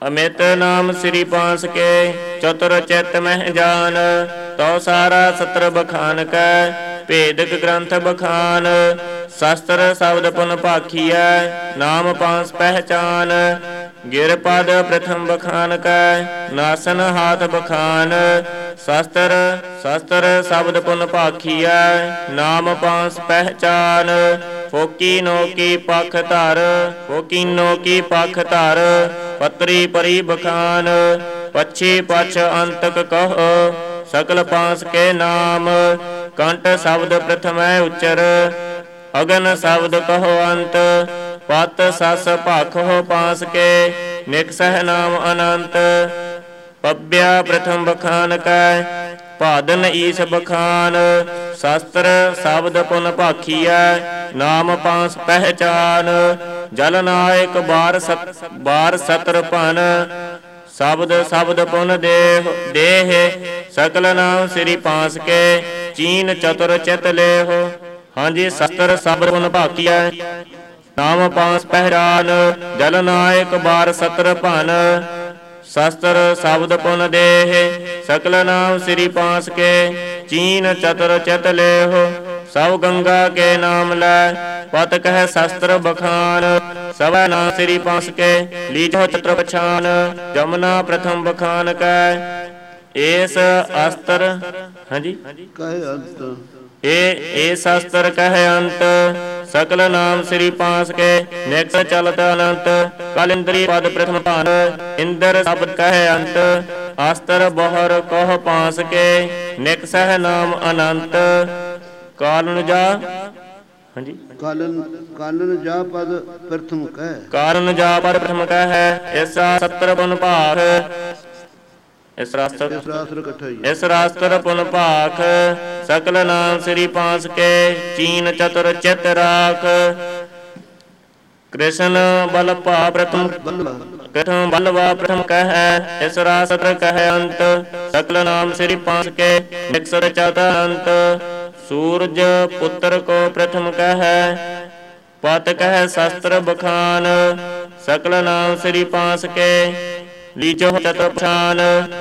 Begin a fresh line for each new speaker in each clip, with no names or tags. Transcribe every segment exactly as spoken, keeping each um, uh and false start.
ਅਮਿਤ ਨਾਮ ਸ੍ਰੀ ਪਾਂਸ ਕੇ, ਚਤੁਰ ਚਿਤ ਮਹਿ ਜਾਨ। ਤਉ ਸਾਰਾ ਸਤਰ ਬਖਾਨ ਕੈ, ਭੇਦਕ ਗ੍ਰੰਥ ਬਖਾਨ। ਸ਼ਸਤਰ ਸ਼ਬਦ ਪੁਨ ਭਾਖੀਐ, ਨਾਮ ਪਾਂਸ ਪਹਿਚਾਨ। ਗਿਰ ਪਦ ਪ੍ਰਥਮ ਬਖਾਨ ਕੈ, ਨਾਸਨ ਹਾਥ ਬਖਾਨ। ਸ਼ਸਤਰ ਸ਼ਸਤਰ ਸ਼ਬਦ ਪੁਨ ਭਾਖੀਐ, ਨਾਮ ਪਾਂਸ ਪਹਿਚਾਨ। ਫੋਕੀ ਨੋ ਕੀ ਪਖ ਧਰ, ਫੋਕੀਨੋ ਕੀ ਪਖ ਧਰ। ਪਤਰੀ ਪਰੀ ਬਖਾਨ, ਪੱਛੀ ਪਛ ਅੰਤਕ ਕਹੋ, ਸਕਲ ਪਾਂਸ ਕੇ ਨਾਮ। ਕੰਠ ਸ਼ਬਦ ਪ੍ਰਥਮੈ ਉਚਰ, ਅਗਨ ਸ਼ਬਦ ਕਹੋ ਅੰਤ। ਪਤ ਸਸ ਭਾਖੋ ਪਾਂਸ ਕੇ, ਨਿਕਸਹਿ ਨਾਮ ਅਨੰਤ। ਪੱਬਿਆ ਪ੍ਰਥਮ ਬਖਾਨ ਕੈ, ਭਾਦਨ ਈਸ ਬਖਾਨ। ਸ਼ਸਤਰ ਸ਼ਬਦ ਪੁਨ ਭਾਖੀਐ, ਨਾਮ ਪਾਂਸ ਪਹਿਚਾਨ। ਜਲ ਨਾਇਕ ਬਾਰ ਸਤ ਬਾਰ ਸਤਰ ਭਨ, ਸ਼ਬਦ ਸ਼ਬਦ ਪੁਨ ਦੇਹ ਦੇਹ। ਸਕਲ ਨਾਮ ਸ੍ਰੀ ਪਾਂਸ ਕੇ, ਚੀਨ ਚਤੁਰ ਚਿਤ ਲੇਹੁ। ਹਾਂਜੀ, ਸ਼ਸਤਰ ਸ਼ਬਦ ਪੁਨ ਭਾਖੀਐ, ਨਾਮ ਪਾਂਸ ਪਹਿਚਾਨ। ਜਲ ਨਾਇਕ ਬਾਰ ਸਤਰ ਭਨ, ਸ਼ਸਤਰ ਸ਼ਬਦ ਪੁਨ ਦੇਹ। ਸਕਲ ਨਾਮ ਸ੍ਰੀ ਪਾਂਸ ਕੇ, ਚੀਨ ਚਤੁਰ ਚਿਤ ਲੇਹੁ। ਸਭ ਗੰਗਾ ਕੇ ਨਾਮ ਲੈ, ਪਤ ਕਹਿ ਸ਼ਸਤਰ ਬਖਾਨ। ਸਭੈ ਨਾਮ ਸ੍ਰੀ ਪਾਂਸ ਕੇ, ਲੀਜਹੁ ਚਤੁਰ ਪਛਾਨ। ਜਮਨਾ ਪ੍ਰਥਮ ਬਖਾਨ ਕੈ, ਏਸ ਅਸਤਰ ਹਾਂਜੀ
ਕਹੇ ਅੰਤ।
ਏ ਏ ਸ਼ਸਤਰ ਕਹਿ ਅੰਤ। ਸਕਲ ਨਾਮ ਸ੍ਰੀ ਪਾਂਸ ਕੇ, ਨਿਕਸ ਚਲਤ ਅਨੰਤ। ਕਲ ਇੰਦਰੀ ਪਦ ਪ੍ਰਥਮ ਧਨ, ਇੰਦਰ ਸ਼ਬਦ ਕਹਿ ਅੰਤ। ਅਸਤਰ ਬਹੁਰ ਕਹ ਪਾਂਸ ਕੇ, ਨਿਕਸਹਿ ਨਾਮ ਅਨੰਤ। ਕਾਲਨ ਜਾ ਹਾਂਜੀ
ਕਾਲਨ ਕਾਲਨ ਜਾ ਪਦ ਪ੍ਰਥਮ ਕਹਿ,
ਕਾਰਨ ਜਾ ਪਦ ਪ੍ਰਥਮ ਕਹਿ। ਐਸਾ ਸਤਰ ਪੁਨ ਭਾਖ, ਇਸ ਰਾਸਤਰ
ਇਸ ਰਾਸਤਰ ਇਕੱਠਾ ਹੀ
ਇਸ ਰਾਸਤਰ ਪੁਨ ਭਾਖ। ਸਕਲ ਨਾਮ ਸ੍ਰੀ ਪਾਂਸ ਕੇ, ਚੀਨ ਚਤੁਰ ਚਿਤ ਰਾਖ। ਕ੍ਰਿਸ਼ਨ ਬਲ ਭਾ ਪ੍ਰਥਮ ਪ੍ਰਥਮ ਬਲਵਾ ਪ੍ਰਥਮ ਕਹਿ, ਇਸ ਰਾਸਤਰ ਕਹਿ ਅੰਤ। ਸਕਲ ਨਾਮ ਸ੍ਰੀ ਪਾਂਸ ਕੇ, ਨਿਕਸਰ ਚਤ ਅੰਤ। ਸੂਰਜ ਪੁੱਤਰ ਕੋ ਪ੍ਰਥਮ ਕਹਿ, ਪਤ ਕਹਿ ਸ਼ਸਤਰ ਬਖਾਨ। ਸਕਲ ਨਾਮ ਸ੍ਰੀ ਪਾਂਸ ਕੇ, ਲੀਜਹੁ ਚਤੁਰ ਪਛਾਨ।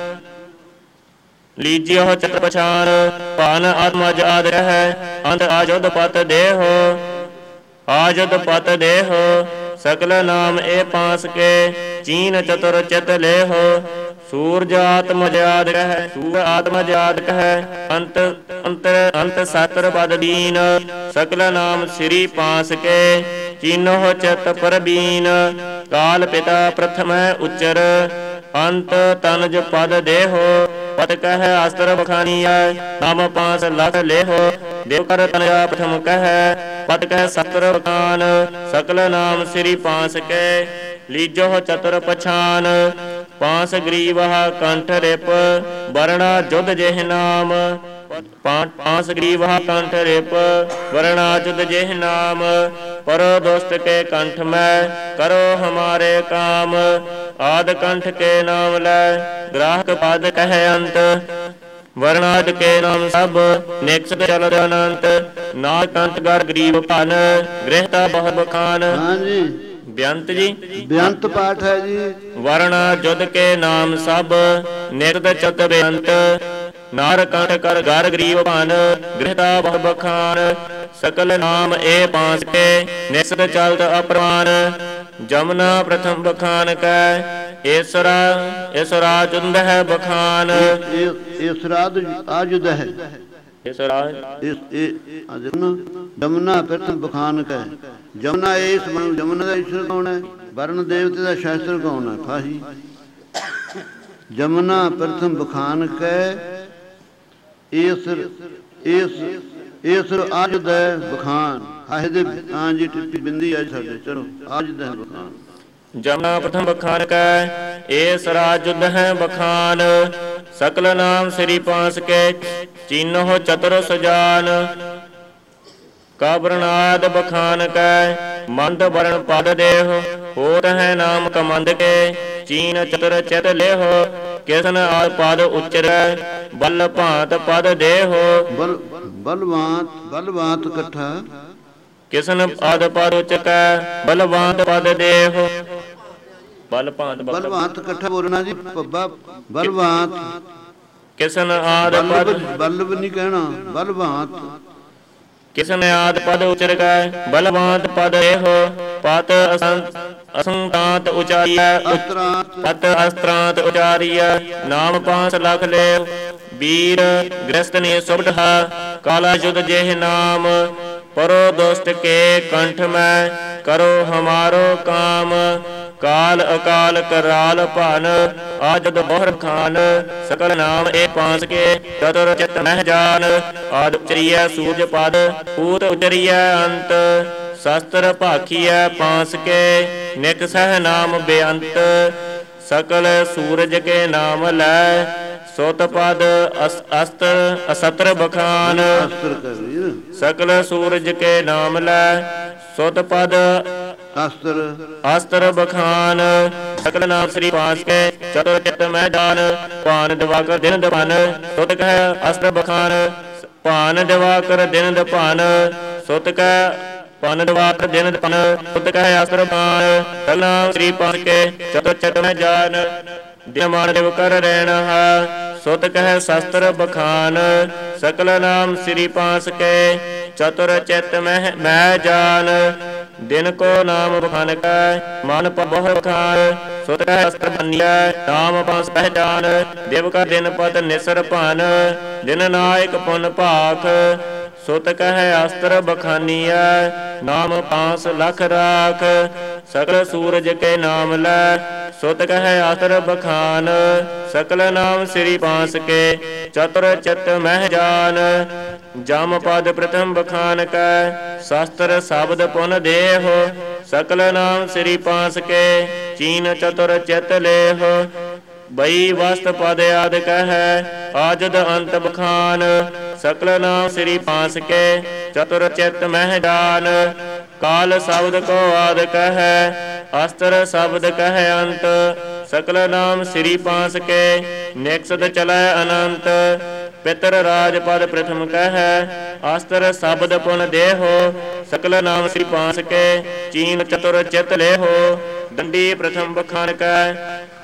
ਲੀਜਿਓ ਚਤੁਰ ਪਛਾਨ। ਭਾਨ ਆਤਮ ਅਜਾਦ ਰਹਿ, ਅੰਤ ਆਜੁਦ ਪਤ ਦੇਹੋ। ਆਜੁਦ ਪਤ ਦੇਹੋ, ਸਕਲ ਨਾਮ ਏ ਪਾਂਸ ਕੇ, ਚੀਨ ਚਤੁਰ ਚਿਤ ਲੇਹੁ। ਸੂਰਜ ਆਤਮ ਅਜਾਦ ਰਹਿ, ਸੂਰ ਆਤਮ ਅਜਾਦ ਕਹਿ। ਅੰਤ ਅੰਤਰ ਅੰਤ ਸਤਰ ਪਦ ਦੀਨ। ਸਕਲ ਨਾਮ ਸ੍ਰੀ ਪਾਂਸ ਕੇ, ਚੀਨਹੁ ਚਿਤ ਪਰਬੀਨ। ਕਾਲ ਪਿਤਾ ਪ੍ਰਥਮੈ ਉਚਰ, ਅੰਤ ਤਨਜ ਪਦ ਦੇਹੋ। ਪਤ ਕਹਿ ਅਸਤਰ ਬਖਾਨੀਐ, ਨਾਮ ਪਾਂਸ ਲਖ ਲੇਹੁ। ਦੇਵ ਕਰ ਤਨਜਾ ਪ੍ਰਥਮ ਕਹਿ, ਪਤ ਕਹਿ ਸਤਰ ਬਖਾਨ। ਸਕਲ ਨਾਮ ਸ੍ਰੀ ਪਾਂਸ ਕੇ, ਲੀਜਹੁ ਚਤੁਰ ਪਛਾਨ। ਪਾਂਸ ਗਰੀਵਹ ਕੰਠ ਰਿਪ, ਵਰਣਾ ਜੁਧ ਜਿਹ ਨਾਮ। ਪਾਂਸ ਗਰੀਵਹ ਕੰਠ ਰਿਪ, ਵਰਣਾ ਜੁਧ ਜਿਹ ਨਾਮ। ਪਰੋ ਦੁਸ਼ਟ ਕੇ ਕੰਠ ਮੈਂ, ਕਰੋ ਹਮਾਰੇ ਕਾਮ। ਆਦ ਕੰਠ ਕੇ ਨਾਮ ਲੈ, ਗ੍ਰਾਹਕ ਪਦ ਕਹਿ ਅੰਤ। ਵਰਣਾਦ ਕੇ ਨਾਮ ਸਭ, ਨਿਕਸਤ ਚਲਤ ਅਨੰਤ। ਨਾਦ ਕੰਠ ਗਰ ਗਰੀਬ ਭਨ, ਗ੍ਰਹਿਤਾ ਬਹੁ ਬਖਾਨ।
ਹਾਂਜੀ
ਬੇਅੰਤ ਜੀ
ਬੇਅੰਤ ਪਾਠ ਹੈ ਜੀ।
ਵਰਣਾ ਜੁਦ ਕੇ ਨਾਮ ਸਭ, ਨਿਕਤ ਚਤ ਬੇਅੰਤ। ਨਾਰ ਕੰਠ ਕਰ ਗਰ ਗਰੀਬ ਭਨ, ਗ੍ਰਹਿਤਾ ਬਹੁ ਬਖਾਨ। ਸਕਲ ਨਾਮ ਏ ਪਾਂਸ ਕੇ, ਨਿਕਸਤ ਚਲਤ ਅਪ੍ਰਮਾਨ। ਜਮਨਾ ਪ੍ਰਥਮ ਬਖਾਨ ਕੈ, ਈਸਰਾ ਈਸਰਾ ਚੁੰਦ ਹੈ ਬਖਾਨ।
ਇਸ ਰਾਦ ਆਜੁਦ ਹੈ,
ਈਸਰਾ
ਜਮਨਾ ਪ੍ਰਥਮ ਬਖਾਨ ਕੈ। ਜਮਨਾ ਇਸ ਜਮਨਾ ਦਾ ਈਸ਼ਵਰ ਕੌਣ ਹੈ? ਵਰਨ ਦੇਵਤੇ ਦਾ ਸ਼ਾਸਤਰ ਕੌਣ ਹੈ? ਫਾਹੀ। ਜਮਨਾ ਪ੍ਰਥਮ ਬਖਾਨ ਕੈ, ਇਸ ਇਸ ਇਸ ਆਜੁਦ ਹੈ ਬਖਾਨ। ਹਾਏ ਦੇ ਹਾਂ ਜੀ ਟਿੱਪੀ ਬਿੰਦੀ ਅੱਜ ਸਾਡੇ ਚਲੋ ਆਜੁਦ ਹੈ ਬਖਾਨ।
ਜਮਨਾ ਪ੍ਰਥਮ ਬਖਾਨ ਕੈ, ਏਸ ਰਾਜੁਦ ਹੈ ਬਖਾਨ। ਸਕਲ ਨਾਮ ਸ੍ਰੀ ਪਾਂਸ ਕੇ, ਚੀਨਹੁ ਚਤੁਰ ਸੁਜਾਨ। ਕਬਰਨਾਦ ਬਖਾਨ ਕੈ, ਮੰਦ ਵਰਣ ਪਦ ਦੇਹੁ। ਹੋਤ ਹੈ ਨਾਮ ਕਮੰਦ ਕੇ, ਚੀਨ ਚਤੁਰ ਚਿਤ ਲੇਹੁ। ਕਿਸਨ ਆਦ ਪਦ ਉਚਰੈ, ਬਲ ਭਾਂਤ ਪਦ ਦੇਹੁ।
ਬਲ ਬਲਵਾਂਤ ਬਲਵਾਂਤ ਇਕੱਠਾ।
ਕਿਸਨ ਆਦ ਪਦ ਉਚਕੈ, ਬਲਵਾਂਤ ਪਦ ਦੇਹੁ। ਬਲ ਭਾਂਤ ਬਖਤ
ਬਲਵੰਤ ਇਕੱਠਾ ਬੋਲਣਾ ਜੀ। ਪੱਬਾ ਬਲਵੰਤ
ਕਿਸਨ ਆਦ ਪਦ
ਬਲਬ ਨਹੀਂ ਕਹਿਣਾ, ਬਲਵੰਤ।
ਕਿਸਨ ਆਦ ਪਦ ਉਚਰ ਕੈ ਬਲਵੰਤ ਪਦ ਇਹੋ ਪਤ ਅਸੰਤਾਂਤ ਉਚਾਰੀਐ ਪਤ ਅਸਤਰਾਂਤ ਉਚਾਰੀਐ ਨਾਮ ਪਾਂਸ ਲਖ ਲੈ ਵੀਰ ਗ੍ਰਸਤ ਨੇ ਸੁਭਟਾ ਕਾਲਾ ਜੁਦ ਜਿਹੇ ਨਾਮ ਪਰੋ ਦੁਸ਼ਟ ਕੇ ਕੰਠ ਮੈਂ ਕਰੋ ਹਮਾਰੋ ਕਾਮ ਕਾਲ ਅਕਾਲ ਕਰਾਲ ਭਨ ਆਜਦ ਬੋਹਰ ਖਾਨ ਸਕਲ ਨਾਮ ਏ ਪਾਂਸ ਕੇ ਚਤੁਰ ਚਿਤ ਮਹਿ ਜਾਨ ਆਦ ਉਚਰੀਐ ਸੂਰਜ ਪਦ ਪੂਤ ਉਚਰੀਐ ਅੰਤ ਸ਼ਸਤਰ ਭਾਖੀਐ ਪਾਂਸ ਕੇ ਨਿਕ ਸਹਿ ਨਾਮ ਬੇਅੰਤ ਸਕਲ ਸੂਰਜ ਕੇ ਨਾਮ ਲੈ ਸੋਤ ਪਦ ਅਸਤਰ ਅਸਤਰ ਬਖਾਨ ਸਕਲ ਸੂਰਜ ਕੇ ਨਾਮ ਲੈ ਸੋਤ ਪਦ ਅਸਤਰ ਅਸਤਰ ਬਖਾਨ ਸਕਲ ਨਾਮ ਸ੍ਰੀ ਪਾਸ ਕੇ ਚਤੁਰ ਚਿਤ ਮਹਿ ਜਾਨ ਭਾਨ ਦਿਵਾਕਰ ਦਿਨ ਦਪਨ ਸੁਤ ਕਹਿ ਅਸਤਰ ਬਖਾਨ ਭਾਨ ਦਿਵਾਕਰ ਦਿਨ ਦਪਨ ਸੁਤ ਕਹਿ ਭਾਨ ਦਿਵਾਕਰ ਦਿਨ ਦਪਨ ਸੁਤ ਕਹਿ ਅਸਤਰ ਬਖਾਨ ਸਕਲ ਨਾਮ ਸ੍ਰੀ ਪਾਸ ਕੇ ਚਤੁਰ ਚਿਤ ਮਹਿ ਜਾਨ ਦਿਨ ਮਾਨ ਦੇਵ ਕਰ ਰਹਿਣਾ ਹੈ ਸੁਤ ਕਹਿ ਸ਼ਸਤਰ ਬਖਾਨ ਸਕਲ ਨਾਮ ਸ੍ਰੀ ਪਾਸ ਕੇ ਚਤੁਰ ਚਿਤ ਮਹਿ ਮੈਂ ਜਾਨ ਦਿਨ ਕੋ ਨਾਮ ਬਖਾਨ ਕੈ ਮਨ ਬਹੁ ਬਖਾਨ ਸੁਤ ਕਹਿ ਅਸਤਰ ਬੰਨਿਐ ਨਾਮ ਪਾਸ ਪਹਿਚਾਨ ਦੇਵ ਕਾ ਦਿਨ ਪਤ ਨਿਸਰ ਭਨ ਦਿਨ ਨਾਇਕ ਪੁਨ ਭਾਖ ਸੁਤ ਕਹਿ ਅਸਤਰ ਬਖਾਨੀਐ ਨਾਮ ਪਾਂਸ ਲਖ ਰਾਖ ਸਕਲ ਸੂਰਜ ਕੇ ਨਾਮ ਲੈ ਸੁਤ ਕਹਿ ਅਸਤਰ ਬਖਾਨ ਸਕਲ ਨਾਮ ਸ੍ਰੀ ਪਾਸ ਕੇ ਚਤੁਰ ਚਿਤ ਮਹਿ ਜਾਨ ਜਮ ਪਦ ਪ੍ਰਥਮ ਬਖਾਨ ਕੈ ਸ਼ਸਤਰ ਸ਼ਬਦ ਪੁਨ ਦੇਹੁ ਸਕਲ ਨਾਮ ਸ੍ਰੀ ਪਾਸ ਕੇ ਚੀਨ ਚਤੁਰ ਚਿਤ ਲੇਹੁ ਬਈ ਵਸਤ ਪਦ ਆਦ ਕਹਿ ਆਜਦ ਅੰਤ ਬਖਾਨ ਸਕਲ ਨਾਮ ਸ੍ਰੀ ਪਾਸ ਕੇ ਚਤੁਰ ਚਿਤ ਮਹਿ ਜਾਨ ਕਾਲ ਸ਼ਬਦ ਕੋ ਆਦ ਕਹਿ ਅਸਤਰ ਸ਼ਬਦ ਕਹਿ ਅੰਤ ਸਕਲ ਨਾਮ ਸ੍ਰੀ ਪਾਸ ਕੇ ਨਿਕਸਦ ਚਲੈ ਅਨੰਤ ਪਿਤਰ ਰਾਜ ਪਦ ਪ੍ਰਥਮ ਕਹਿ ਅਸਤਰ ਸ਼ਬਦ ਪੁਨ ਦੇਹੁ ਸਕਲ ਨਾਮ ਸ੍ਰੀ ਪਾਸ ਕੇ ਚੀਨ ਚਤੁਰ ਚਿਤ ਲੇਹੁ ਦੰਡੀ ਪ੍ਰਥਮ ਬਖਾਨ ਕੈ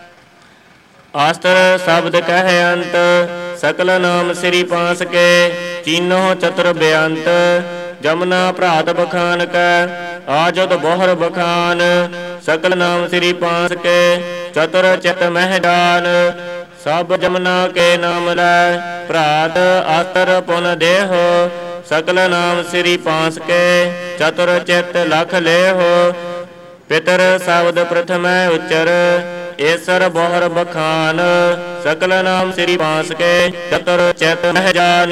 ਅਸਤਰ ਸ਼ਬਦ ਕਹਿ ਅੰਤ ਸਕਲ ਨਾਮ ਸ੍ਰੀ ਪਾਸ ਕੇ ਚੀਨੋ ਚਤੁਰ ਬੇਅੰਤ ਜਮਨਾ ਭਰਾਤ ਬਖਾਨ ਕੈ ਆਜਦ ਬੋਹਰ ਬਖਾਨ ਸਕਲ ਨਾਮ ਸ੍ਰੀ ਪਾਸ ਕੇ ਚਤੁਰ ਚਿਤ ਮਹਿ ਜਾਨ ਸਭ ਜਮਨਾ ਕੇ ਨਾਮ ਲੈ ਭਰਾਤ ਅਸਤਰ ਪੁਨ ਦੇਹੁ ਸਕਲ ਨਾਮ ਸ੍ਰੀ ਪਾਸ ਕੇ ਚਤੁਰ ਚਿਤ ਲਖ ਲੇਹੁ ਪਿਤਰ ਸ਼ਬਦ ਪ੍ਰਥਮੈ ਉਚਰ ਏਸਰ ਬੋਹਰ ਬਖਾਨ ਸਕਲ ਨਾਮ ਸ੍ਰੀ ਪਾਸ ਕੇ ਚਤੁਰ ਚਿਤ ਮਹਿ ਜਾਨ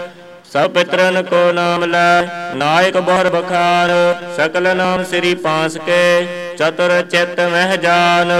ਸਭ ਪਿਤਰਨ ਕੋ ਨਾਮ ਲੈ ਨਾਇਕ ਬੋਹਰ ਬਖਾਨ ਸਕਲ ਨਾਮ ਸ੍ਰੀ ਪਾਸ ਕੇ ਚਤੁਰ ਚਿਤ ਮਹਿ ਜਾਨ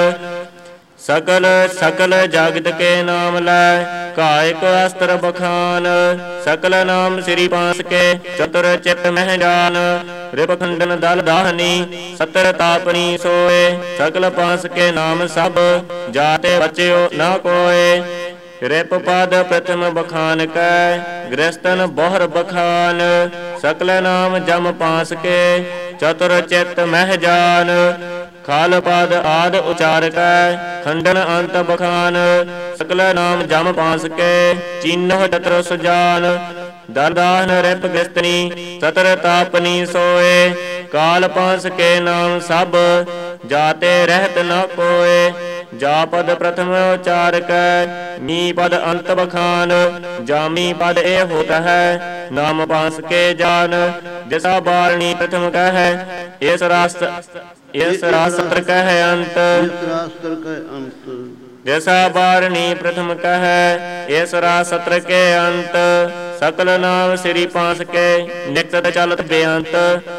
ਸਕਲ ਸਕਲ ਜਗਤ ਕੇ ਨਾਮ ਲੈ ਕਾਇਕ ਅਸਤਰ ਬਖਾਨ ਸਕਲ ਨਾਮ ਸ੍ਰੀ ਪਾਸ ਕੇ ਚਤੁਰ ਚਿਤ ਮਹਿ ਜਾਨ ਰਿਪ ਖੰਡਨ ਦਲ ਦਾਹਨੀ ਸਤਰ ਤਾਪਨੀ ਸੋਏ ਸਕਲ ਪਾਸ ਕੇ ਨਾਮ ਸਭ ਜਾਤੇ ਬਚਿਓ ਨਾ ਕੋਏ ਰਿਪ ਪਦ ਪ੍ਰਥਮ ਬਖਾਨ ਕੈ ਗ੍ਰਸਤਨ ਬੋਹਰ ਬਖਾਨ ਸਕਲ ਨਾਮ ਜਮ ਪਾਸ ਕੇ ਚਤੁਰ ਚਿਤ ਮਹਿ ਜਾਨ ਖਾਲ ਪਦ ਆਦ ਉਚਾਰ ਕੈ ਖੰਡਨ ਅੰਤ ਬਖਾਨ ਸਕਲ ਨਾਮ ਜਮ ਪਾਸ ਕੇ ਚੀਨਹੁ ਚਤੁਰ ਸੁਜਾਨ ਦਰਦਾਨ ਰਿਪ ਗ੍ਰਸਤਨੀ ਸਤਰ ਤਾਪਨੀ ਸੋਏ ਕਾਲ ਪਾਸ ਕੇ ਨਾਮ ਸਭ ਜਾਤੇ ਰਹਿਤ ਨ ਕੋਏ ਜਾ ਪਦ ਪ੍ਰਥਮ ਉਚਾਰ ਕੈ ਮੀ ਪਦ ਅੰਤ ਬਖਾਨ ਜਾਮੀ ਪਦ ਇਹ ਹੋਤ ਹੈ ਨਾਮ ਪਾਸ ਕੇ ਜਾਨ ਜਿਸਾ ਬਾਰਣੀ ਪ੍ਰਥਮ ਕਹਿ ਇਸ ਰਾਸ ਇਸ ਰਾਸਤਰ ਕਹਿ ਅੰਤ ਇਸ ਰਾਸਤਰ ਕਹਿ ਅੰਤ ਜਿਸਾ ਬਾਰਣੀ ਪ੍ਰਥਮ ਕਹਿ ਇਸ ਰਾਸਤਰ ਕੇ ਅੰਤ ਸਕਲ ਨਾਮ ਸ੍ਰੀ ਪਾਸ ਕੇ ਨਿਕਟ ਚਲਤ ਬੇਅੰਤ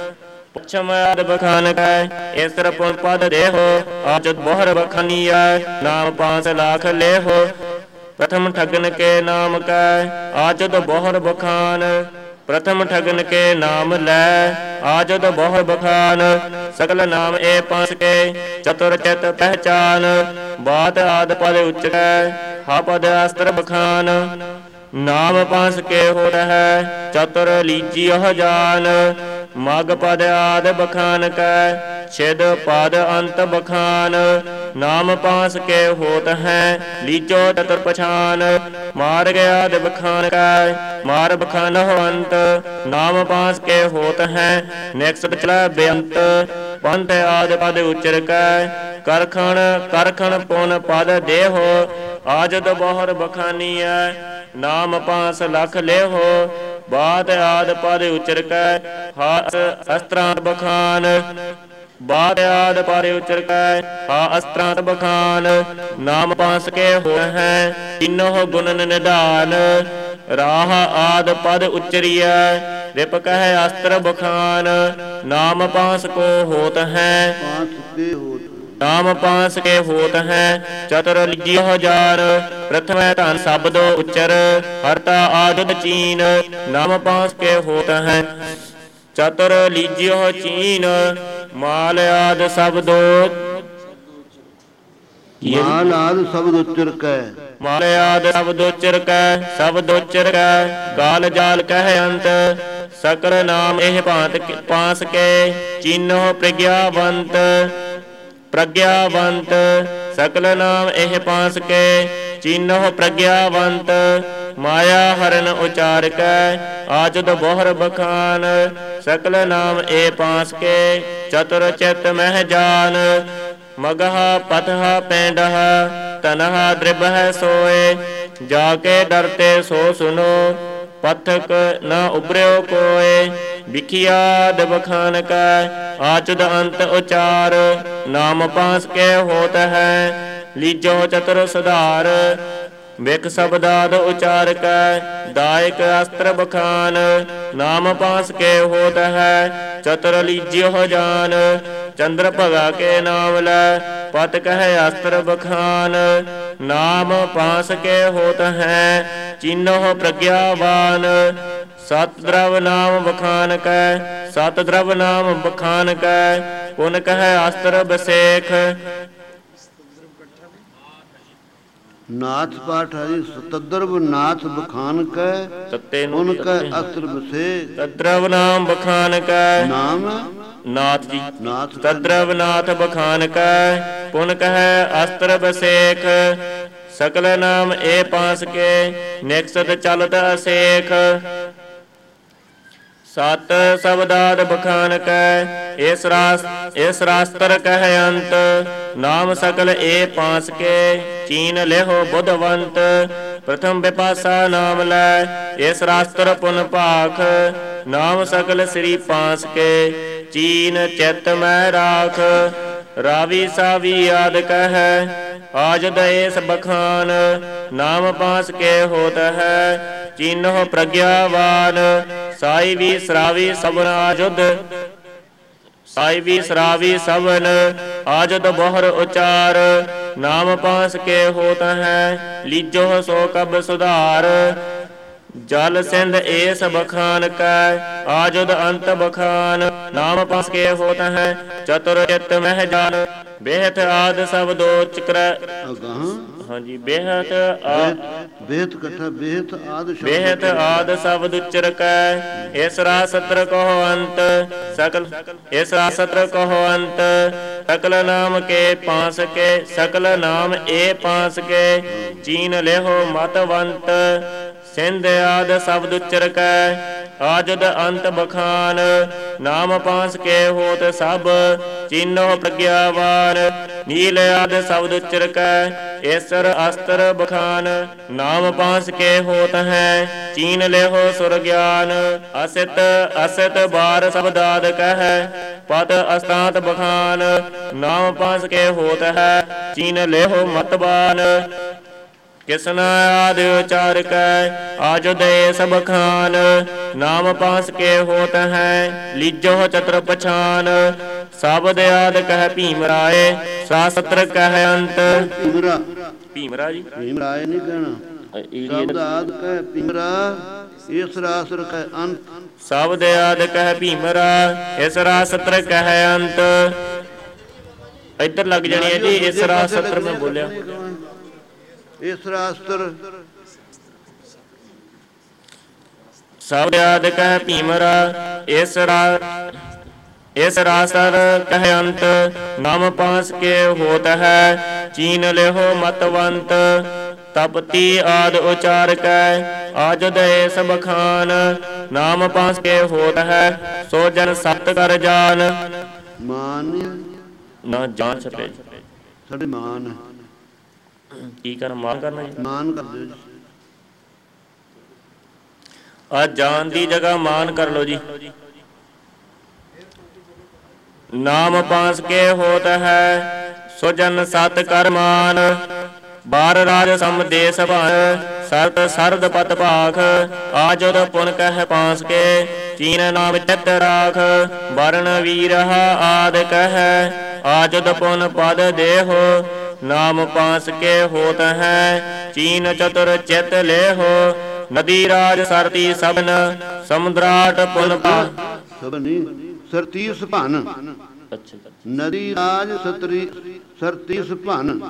ਪਛਮ ਆਦ ਬਖਾਨ ਕੈ ਏਸਰ ਪੁਨ ਪਦ ਦੇਹੁ ਆਜਤ ਬੋਹਰ ਬਖਾਨੀਐ ਨਾਮ ਪਾਂਸ ਲਾਖ ਲੇਹੁ ਪ੍ਰਥਮ ਠਗਨ ਕੇ ਨਾਮ ਕੈ ਆਜਤ ਬੋਹਰ ਬਖਾਨ ਪ੍ਰਥਮ ਠਗਨ ਕੇ ਨਾਮ ਲੈ ਆਜਤ ਬੋਹਰ ਬਖਾਨ ਸਕਲ ਨਾਮ ਏ ਪਾਸ ਕੇ ਚਤੁਰ ਚਿਤ ਪਹਿਚਾਨ ਬਾਤ ਆਦ ਪਦ ਉਚਰੈ ਹਾ ਪਦ ਅਸਤਰ ਬਖਾਨ ਨਾਮ ਪਾਸ ਕੇ ਹੋ ਰਹਿ ਚਤੁਰ ਲੀਜੀ ਉਹ ਜਾਨ ਮਗ ਪਦ ਆਦ ਬਖਾਨ ਕੈ ਛਿਦ ਪਦ ਅੰਤ ਬਖਾਨ ਨਾਮ ਪਾਸ ਕੇ ਹੋਤ ਹੈ ਲੀਜੋ ਚਤੁਰ ਪਛਾਨ ਮਾਰ ਗਿਆ ਆਦ ਬਖਾਨ ਕੈ ਮਾਰ ਬਖਾਨ ਹੋ ਅੰਤ ਨਾਮ ਪਾਸ ਕੇ ਹੋਤ ਹੈ ਨਿਕਸਟ ਚਲਾ ਬੇਅੰਤ ਪੰਥ ਆਦ ਪਦ ਉਚਰ ਕੈ ਕਰਖਣ ਕਰਖਣ ਪੁਨ ਪਦ ਦੇਹੋ ਆਜਦ ਬੋਹਰ ਬਖਾਨੀਐ ਨਾਮ ਪਾਸ ਲਖ ਲੇਹੋ ਬਾਤ ਆਦ ਪਦ ਉਚਰ ਕੈ ਹਾਸ ਅਸਤਰਾਂਤ ਬਖਾਨ ਬਾਤ ਆਦ ਪਦ ਉਚਰ ਕੈ ਹਾ ਅਸਤਰਾਂਤ ਬਖਾਨ ਨਾਮ ਪਾਸ ਕੇ ਹੋ ਹੈ ਤਿੰਨੋ ਗੁਣ ਨਿਧਾਨ ਰਾਹ ਆਦ ਪਦ ਉਚਰੀਐ ਰਿਪ ਕਹਿ ਅਸਤਰ ਬਖਾਨ ਨਾਮ ਪਾਸ ਕੋ ਹੋਤ ਹੈ ਨਾਮ ਪਾਸ ਕੇ ਹੋਤ ਹੈ ਚਤੁਰ ਲਿਜਿ ਹਜ਼ਾਰ ਪ੍ਰਥਮੈ ਧਨ ਸ਼ਬਦੋ ਉਚਰ ਹਰਤਾ ਆਦਿ ਚੀਨ ਨਾਮ ਪਾਸ ਕੇ ਹੋਤ ਹੈ ਚਤੁਰ ਲੀਜਿਓ ਚੀਨ ਮਾਲ ਆਦ ਸ਼ਬਦੋ
ਮਾਲ ਆਦ ਸ਼ਬਦ ਉਚਰ ਕੈ
ਮਾਲ ਆਦ ਸ਼ਬਦ ਉਚਰ ਕੈ ਸ਼ਬਦ ਉਚਰ ਕੈ ਗਾਲ ਜਾਲ ਕਹਿ ਅੰਤ ਸਕਲ ਨਾਮ ਇਹ ਭਾਂਤ ਪਾਸ ਕੇ ਚੀਨੋ ਪ੍ਰਗਿਆਵੰਤ ਪ੍ਰਗਿਆਵੰਤ ਸਕਲ ਨਾਮ ਇਹ ਪਾਸ ਕੇ ਚੀਨੋ ਪ੍ਰਗਿਆਵੰਤ ਮਾਇਆ ਹਰਨ ਉਚਾਰ ਕੈ ਆਜਦ ਬੋਹਰ ਬਖਾਨ ਸਕਲ ਨਾਮ ਇਹ ਪਾਸ ਕੇ ਚਤੁਰ ਚਿਤ ਮਹਿ ਜਾਨ ਮਗਹਾ ਪਤਹਾ ਪੈਂਡਹ ਤਨਹਾ ਦ੍ਰਿਬਹ ਸੋਏ ਜਾ ਕੇ ਡਰਤੇ ਸੋ ਸੁਨੋ ਪਥਕ ਨ ਉਬਰਿਓ ਕੋਏ ਵਿਖਿਆਦ ਬਖਾਨ ਕੈ ਆਚੁਦ ਅੰਤ ਉਚਾਰ ਨਾਮ ਪਾਸ ਕੇ ਹੋਤ ਹੈ ਲੀਜੋ ਚਤੁਰ ਸੁਧਾਰ ਵਿਖ ਸ਼ਬਦਾਦ ਉਚਾਰ ਕੈ ਦਾਇਕ ਅਸਤਰ ਬਖਾਨ ਨਾਮ ਪਾਸ ਕੇ ਹੋਤ ਹੈ ਚਤੁਰ ਲੀਜਿਓ ਜਾਨ ਚੰਦਰ ਭਗਾ ਕੇ ਨਾਮ ਲੈ ਪਤ ਕਹਿ ਅਸਤਰ ਬਖਾਨ ਨਾਮ ਪਾਸ ਕੇ ਹੋਤ ਹੈ ਚੀਨੋ ਪ੍ਰਗਿਆਵਾਨ ਸਤ ਦਰਵ ਨਾਮ ਬਖਾਨ ਕੈ ਸਤ ਦਰਵ ਨਾਮ ਬਖਾਨ ਕੈ ਪੁਨ ਕਹਿ ਅਸਤਰ ਬਸੇਖ
ਨਾਥ ਪਾਠ ਹਰੀ ਸਤਦਰਵ ਨਾਥ ਬਖਾਨ ਕੈ
ਤਤੇ ਨੂੰ
ਉਨ ਕੈ ਅਸਤਰ ਬਸੇ
ਤਦਰਵ ਨਾਮ ਬਖਾਨ ਕੈ
ਨਾਮ
ਨਾਥ ਜੀ
ਨਾਥ
ਤਦਰਵ ਨਾਥ ਬਖਾਨ ਕੈ ਪੁਨ ਕਹਿ ਅਸਤਰ ਬਸੇਖ ਸਕਲ ਨਾਮ ਏ ਪਾਸ ਕੇ ਨਿਕਸਤ ਚਲਤ ਅਸੇਖ ਸਤ ਸ਼ਬਦਾਦ ਬਖਾਨ ਕੈ ਇਸ ਰਾਸ ਇਸ ਰਾਸਤਰ ਕਹਿ ਅੰਤ ਨਾਮ ਸਕਲ ਏ ਪਾਸ ਕੇ ਚੀਨ ਲਿਹੋ ਬੁੱਧਵੰਤ ਪ੍ਰਥਮ ਵਿਪਾਸਾ ਨਾਮ ਲੈ ਇਸ ਰਾਸਤਰ ਪੁਨ ਭਾਖ ਨਾਮ ਸਕਲ ਸ੍ਰੀ ਪਾਸ ਕੇ ਚੀਨ ਚਿਤ ਮੈਂ ਰਾਖ ਰਾਵੀ ਸਾਵੀ ਆਦ ਕਹਿ ਆਜਦ ਏਸ ਬਖਾਨ ਨਾਮ ਪਾਸ ਕੇ ਹੋਤ ਹੈ ਚੀਨੋ ਪ੍ਰਗਿਆਵਾਨ ਸਾਈ ਵੀ ਸਰਾਵੀ ਸਭਨ ਆਜੁਦ ਸਾਈ ਵੀ ਸਰਾਵੀ ਸਭਨ ਆਜੁਦ ਬੋਹਰ ਉਚਾਰ ਨਾਮ ਪਾਸ ਕੇ ਹੋਤ ਹੈ ਲੀਜੋ ਸੋ ਕਬ ਸੁਧਾਰ ਜਲ ਸਿੰਧ ਏਸ ਬਖਾਨ ਕੈ ਆਜੁਦ ਅੰਤ ਬਖਾਨ ਨਾਮ ਪਾਸ ਕੇ ਹੋਤ ਹੈ ਚਤੁਰ ਚਿਤ ਮਹਿ ਜਾਨ ਬੇਹਤ ਆਦ ਸ਼ਬਦੋ ਚਕਰ ਹਾਂਜੀ ਬੇਹਤ ਆ
ਬੇਹਤ ਕਥਾ ਬੇਹਤ ਆਦ ਸ਼ਬਦ
ਬੇਹਤ ਆਦ ਸ਼ਬਦ ਉਚਰ ਕੈ ਇਸ ਰਾਸਤਰ ਕਹੋ ਅੰਤ ਸਕਲ ਇਸ ਰਾਸਤਰ ਕਹੋ ਅੰਤ ਸਕਲ ਨਾਮ ਕੇ ਪਾਸ ਕੇ ਸਕਲ ਨਾਮ ਏ ਪਾਸ ਕੇ ਚੀਨ ਲਿਹੋ ਮਤਵੰਤ ਸਿੰਧ ਆਦ ਸ਼ਬਦ ਉਚਰ ਕੈ ਆਜੁਦ ਅੰਤ ਬਖਾਨ ਨਾਮ ਪਾਸ ਕੇ ਹੋਤ ਸਭ ਚੀਨੋ ਪ੍ਰਗਿਆਵਾਨ ਨੀਲ ਆਦ ਸ਼ਬਦ ਉਚਰ ਕੈ ਏਸਰ ਅਸਤਰ ਬਖਾਨ ਨਾਮ ਪਾਸ ਕੇ ਹੋਤ ਹੈ ਚੀਨ ਲਿਹੋ ਸੁਰ ਗਿਆਨ ਅਸਿਤ ਅਸਿਤ ਬਾਰ ਸ਼ਬਦਾਦ ਕਹਿ ਪਦ ਅਸਤਾਂਤ ਬਖਾਨ ਨਾਮ ਪਾਸ ਕੇ ਹੋਤ ਹੈ ਚੀਨ ਲਿਹੋ ਮਤਬਾਨ ਕਿਸਨ ਆਦਿ ਉਚਾਰ ਕੈ ਆਜੁਦ ਏਸ ਬਖਾਨ ਨਾਮ ਪਾਸ ਕੇ ਹੋਤ ਹੈ ਲੀਜੋ ਚਤੁਰ ਪਛਾਨ ਸ਼ਬਦ ਆਦ ਕਹਿ ਭੀਮ ਰਾਏ ਸਾਸਤਰ ਕਹਿ ਅੰਤ
ਭੀਮਰਾ
ਭੀਮਰਾ ਜੀ
ਭੀਮ ਰਾਏ ਨਹੀਂ ਕਹਿਣਾ ਸ਼ਬਦ ਆਦ ਕਹਿ ਭੀਮਰਾ ਇਸ ਰਾਸਤਰ ਕਹਿ ਅੰਤ
ਸ਼ਬਦ ਆਦ ਕਹਿ ਭੀਮਰਾ ਇਸ ਰਾਸਤਰ ਕਹਿ ਅੰਤ ਇੱਧਰ ਲੱਗ ਜਾਣੀ ਹੈ ਜੀ ਇਸ ਰਾਸਤਰ ਮੈਂ ਬੋਲਿਆ
ਇਸ ਰਾਸਤਰ
ਸਬਦ ਆਦ ਕਹਿ ਭੀਮਰਾ ਇਸ ਰਾ ਇਸ ਰਾਸਰ ਕਹਿ ਅੰਤ ਨਾਮ ਪਾਸ ਕੇ ਹੋਤ ਹੈ ਚੀਨ ਲਿਹੋ ਮਤਵੰਤ ਤਪਤੀ ਆਦ ਉਚਾਰ ਕੈ ਆਜ ਦੇ ਸਭ ਖਾਨ ਨਾਮ ਪਾਸ ਕੇ ਹੋਤ ਹੈ ਸੋ ਜਨ ਸਤ ਕਰ ਜਾਨ।
ਮਾਨ
ਨਾ ਜਾਨ ਛਪੇ
ਸਾਡੇ ਮਾਨ
ਕੀ ਕਰ ਮਾਨ ਕਰਨਾ ਜੀ
ਮਾਨ ਕਰ ਦਿਓ ਜੀ।
ਆ ਜਾਨ ਦੀ ਜਗ੍ਹਾ ਮਾਨ ਕਰ ਲੋ ਜੀ। ਨਾਮ ਪਾਸ ਕੇ ਹੋਤ ਹੈ ਸੋ ਜਨ ਸਤ ਕਰ ਮਾਨ ਬਾਰ ਰਾਜ ਸਮ ਦੇ ਸਭਾਨ ਸਰਤ ਸਰਦ ਪਤ ਭਾਖ ਆਜਦ ਪੁਨ ਕਹਿ ਪਾਸ ਕੇ ਚੀਨ ਨਾਮ ਚਿਤ ਰਾਖ ਵਰਨ ਵੀਰਹ ਆਦ ਕਹਿ ਆਜਦ ਪੁਨ ਪਦ ਦੇਹੋ ਨਾਮ ਪਾਸ ਕੇ ਹੋਤ ਹੈ ਚੀਨ ਚਤੁਰ ਚਿਤ ਲੇਹੋ ਨਦੀ ਰਾਜ ਸਰਤੀ ਸਭਨ ਸਮੁਦਰਾਟ ਪੁਨ ਪਾ
ਸਭਨੀ ਸਰਤੀਸ ਭਨ
ਅੱਛਾ
ਨਦੀ ਰਾਜ ਸਤਰੀ ਸਰਤੀਸ ਭਨ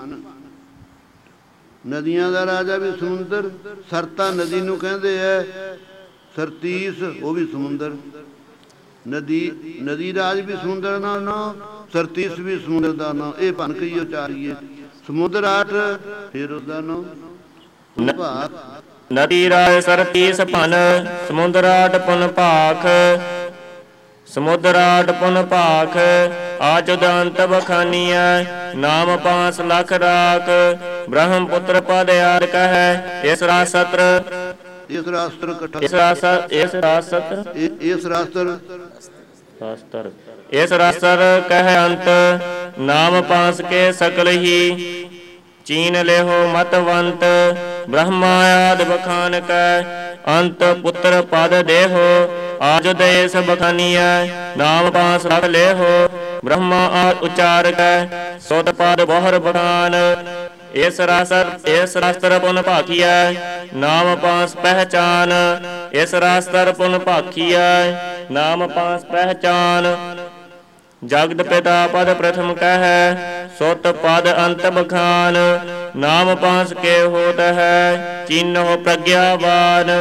ਨਦੀਆਂ ਦਾ ਰਾਜਾ ਵੀ ਸਮੁੰਦਰ ਸਰਤਾ ਨਦੀ ਨੂੰ ਕਹਿੰਦੇ ਐ ਸਰਤੀਸ ਉਹ ਵੀ ਸਮੁੰਦਰ ਨਦੀ ਨਦੀ ਰਾਜ ਵੀ ਸਮੁੰਦਰ ਦਾ ਨਾਂ ਸਰਤੀਸ ਵੀ ਸਮੁੰਦਰ ਦਾ ਨਾਂ ਇਹ ਭਨ ਕਈ ਉਚਾਰੀਏ ਸਮੁੰਦਰ ਆਟ ਫਿਰ ਉਹਦਾ ਨਾਂ
ਨਦੀ ਰਾਜ ਸਰਤੀਸ ਭਨ ਸਮੁੰਦਰਾਟ ਪੁਨ ਭਾਖ ਸਮੁਦਰਾਟ ਪੁਨ ਭਾਖ ਆਜੁਦ ਅੰਤ ਬਖਾਨੀਐ ਨਾਮ ਪਾਂਸ ਲੱਖ ਰਾਖ ਬ੍ਰਹਮ ਪੁੱਤਰ ਪਦ ਆਦ ਕਹੈ ਇਸ ਰਾਸਤਰ
ਇਸ ਰਾਸਤਰ ਇਕੱਠਾ
ਇਸ ਰਾਸਤਰ ਇਸ ਰਾਸਤਰ
ਇਸ ਰਾਸਤਰ
ਰਾਸਤਰ ਇਸ ਰਾਸਤਰ ਕਹਿ ਅੰਤ ਨਾਮ ਪਾਂਸ ਕੇ ਸਕਲ ਹੀ ਚੀਨ ਲਿਹੋ ਮਤਵੰਤ ਬ੍ਰਹਮਾ ਆਦ ਬਖਾਨ ਕੈ ਅੰਤ ਪੁੱਤਰ ਪਦ ਦੇਹੋ ਆਜ ਦੇਸ ਬਖਾਨੀਐ ਨਾਮ ਪਾਸ ਰੱਖ ਲੇਹੋ ਬ੍ਰਹਮਾ ਆਦ ਉਚਾਰ ਕੈ ਸੁਤ ਪਦ ਬਹੁਰ ਬਖਾਨ ਇਸ ਰਾਸਰ ਇਸ ਰਾਸਤਰ ਪੁਨ ਭਾਖੀਐ ਨਾਮ ਪਾਸ ਪਹਿਚਾਨ ਇਸ ਰਾਸਤਰ ਪੁਨ ਭਾਖੀਐ ਨਾਮ ਪਾਸ ਪਹਿਚਾਨ ਜਗਤ ਪਿਤਾ ਪਦ ਪ੍ਰਥਮ ਕਹਿ ਸੁਤ ਪਦ ਅੰਤ ਬਖਾਨ ਨਾਮ ਪਾਸ ਕੇ ਹੋਤ ਹੈ ਚੀਨੋ ਪ੍ਰਗਿਆਵਾਨ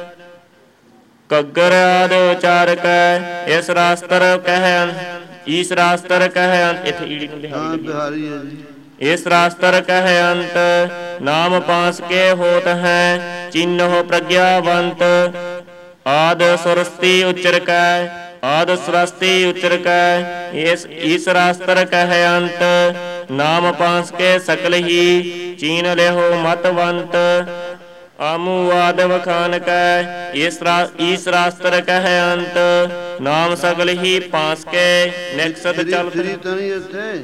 ਕੱਗਰ ਆਦ ਉਚਾਰ ਕੈ ਇਸ ਰਾਸਤਰ ਕਹਿ ਇਸ ਰਾਸਤਰ ਕਹਿ ਇੱਥੇ ਈੜੀ ਨੂੰ
ਹਾਂ ਬਿਹਾਰੀ ਹੈ ਜੀ
ਇਸ ਰਾਸਤਰ ਕਹਿ ਅੰਤ ਨਾਮ ਪਾਸ ਕੇ ਹੋਤ ਹੈ ਚੀਨੋ ਪ੍ਰਗਿਆਵੰਤ ਆਦ ਸੁਰਸਤੀ ਉਚਰ ਕੈ ਆਦ ਸੁਰਸਤੀ ਉਚਰ ਕੈ ਇਸ ਇਸ ਰਾਸਤਰ ਕਹਿ ਅੰਤ ਨਾਮ ਪਾਸ ਕੇ ਸਕਲ ਹੀ ਚੀਨ ਲਿਹੋ ਮਤਵੰਤ ਆਮੂ ਆਦ ਵਖਾਨ ਕੈ ਇਸ ਇਸ ਰਾਸਤਰ ਕਹਿ ਅੰਤ ਨਾਮ ਸਗਲ ਹੀ ਪਾਸ ਕੇ ਨਿਕਸਤ ਚਲ
ਸ੍ਰੀ ਤਾਂ ਨਹੀਂ ਇੱਥੇ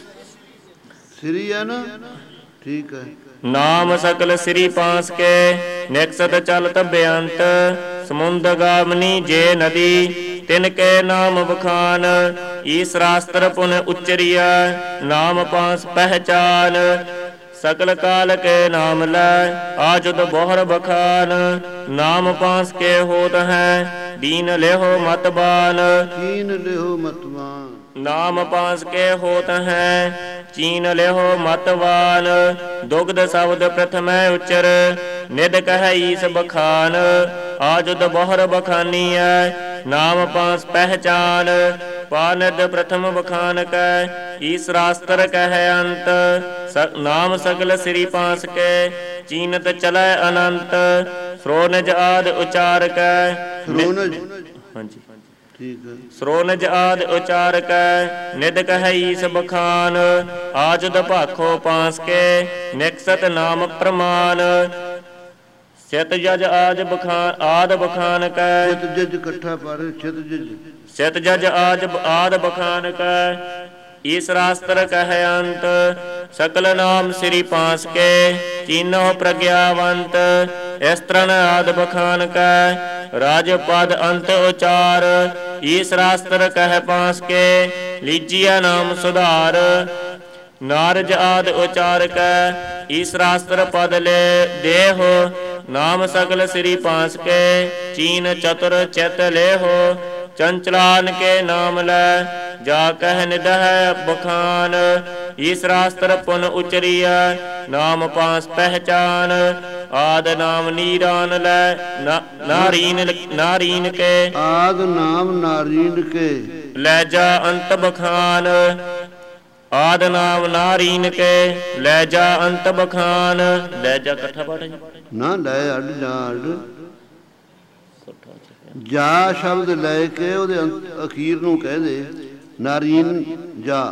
ਸ੍ਰੀ ਹੈ ਨਾ ਠੀਕ ਹੈ
ਨਾਮ ਸਕਲ ਸ੍ਰੀ ਪਾਸ ਕੇ ਨਿਕਸਤ ਚਲਤ ਬੇਅੰਤ ਸਮੁੰਦ ਗਾਮਨੀ ਜੇ ਨਦੀ ਤਿਨ ਕੇ ਨਾਮ ਬਖਾਨ ਈਸ ਰਾਸਤਰ ਪੁਨ ਉਚਰੀਆ ਨਾਮ ਪਾਸ ਪਹਿਚਾਨ ਸਕਲ ਕਾਲ ਕੇ ਨਾਮ ਲੈ ਆਜੁਦ ਬਹੁਰ ਬਖਾਨ ਨਾਮ ਪਾਸ ਕੇ ਹੋਤ ਹੈ ਦੀਨ ਲਿਹੋ ਮਤਬਾਨ
ਦੀਨ ਲਿਹੋ ਮਤਬਾਨ
ਨਾਮ ਪਾਸ ਕੇ ਹੋਤ ਹੈ ਚੀਨ ਲਿਹੋ ਮਤਵਾਨ ਦੁਗਧ ਸ਼ਬਦ ਪ੍ਰਥਮੈ ਉਚਰ ਨਿਦ ਕਹਿ ਈਸ ਬਖਾਨ ਆਜੁਦ ਬਹੁਰ ਬਖਾਨੀਐ ਨਾਮ ਪਾਸ ਪਹਿਚਾਨ ਪਾਨਦ ਪ੍ਰਥਮ ਬਖਾਨ ਕੈ ਈਸ ਰਾਸਤਰ ਕਹਿ ਅੰਤ ਨਾਮ ਸਗਲ ਸ੍ਰੀ ਪਾਸ ਕੇ ਚੀਨਤ ਚਲੈ ਅਨੰਤ ਸ੍ਰੋਨਜ ਆਦ ਉਚਾਰ ਕੈ
ਸ੍ਰੋਨਜ
ਹਾਂਜੀ
ਠੀਕ ਹੈ
ਸ੍ਰੋਨਜ ਆਦ ਉਚਾਰ ਕੈ ਨਿਦ ਕਹਿ ਈਸ ਬਖਾਨ ਆਜੁਦ ਭਾਖੋ ਪਾਸ ਕੇ ਨਿਕਸਤ ਨਾਮ ਪ੍ਰਮਾਨ ਚਿਤ ਜਜ ਆਜ ਬਖਾਨ ਆਦ ਬਖਾਨ ਕੈ
ਚਿਤ ਜਜ ਇਕੱਠਾ ਪਰ ਚਿਤ ਜਜ
ਚਿਤ ਜਜ ਆਜ ਆਦ ਬਖਾਨ ਕੈ ਈਸ ਰਾਸਤਰ ਕਹਿ ਅੰਤ ਸਕਲ ਨਾਮ ਸ੍ਰੀ ਪਾਸ ਕੇ ਚੀਨੋ ਪ੍ਰਗਿਆਵੰਤ ਇਸ ਤਰਨ ਆਦ ਬਖਾਨ ਕੈ ਰਾਜ ਪਦ ਅੰਤ ਉਚਾਰ ਈਸ ਰਾਸਤਰ ਕਹਿ ਪਾਸ ਕੇ ਲੀਜੀਆ ਨਾਮ ਸੁਧਾਰ ਨਾਰਜ ਆਦ ਉਚਾਰ ਕੈ ਈਸ ਰਾਸਤਰ ਪਦ ਲੈ ਦੇਹੋ ਨਾਮ ਸਗਲ ਸ੍ਰੀ ਪਾਸ ਕੇ ਚੀਨ ਚਤੁਰ ਚਿਤ ਲੇਹੋ ਚੰਚਲਾਨ ਕੇ ਨਾਮ ਲੈ ਜਾ ਕਹਿ ਨਿਦਹਿ ਬਖਾਨ ਈਸ ਰਾਸਤਰ ਪੁਨ ਉਚਰੀਐ ਨਾਮ ਪਾਸ ਪਹਿਚਾਨ ਆਦ ਨਾਮ ਨੀਰਾਨ ਲੈ ਨਾਰੀਨ ਨਾਰੀਨ ਕੇ
ਆਦ ਨਾਮ ਨਾਰੀਨ ਕੇ
ਲੈ ਜਾ ਅੰਤ ਬਖਾਨ ਆਦ ਨਾਮ ਨਾਰੀਨ ਕੇ ਲੈ ਜਾ ਅੰਤ ਬਖਾਨ ਲੈ ਜਾ ਇਕੱਠਾ ਪੜ੍ਹ
ਨਾ ਲੈ ਅੱਡ ਜਾ ਅੱਡ ਜਾ ਸ਼ਬਦ ਲੈ ਕੇ ਉਹਦੇ ਅਖੀਰ ਨੂੰ ਕਹਿ ਦੇ ਨਾਰੀਨ ਜਾ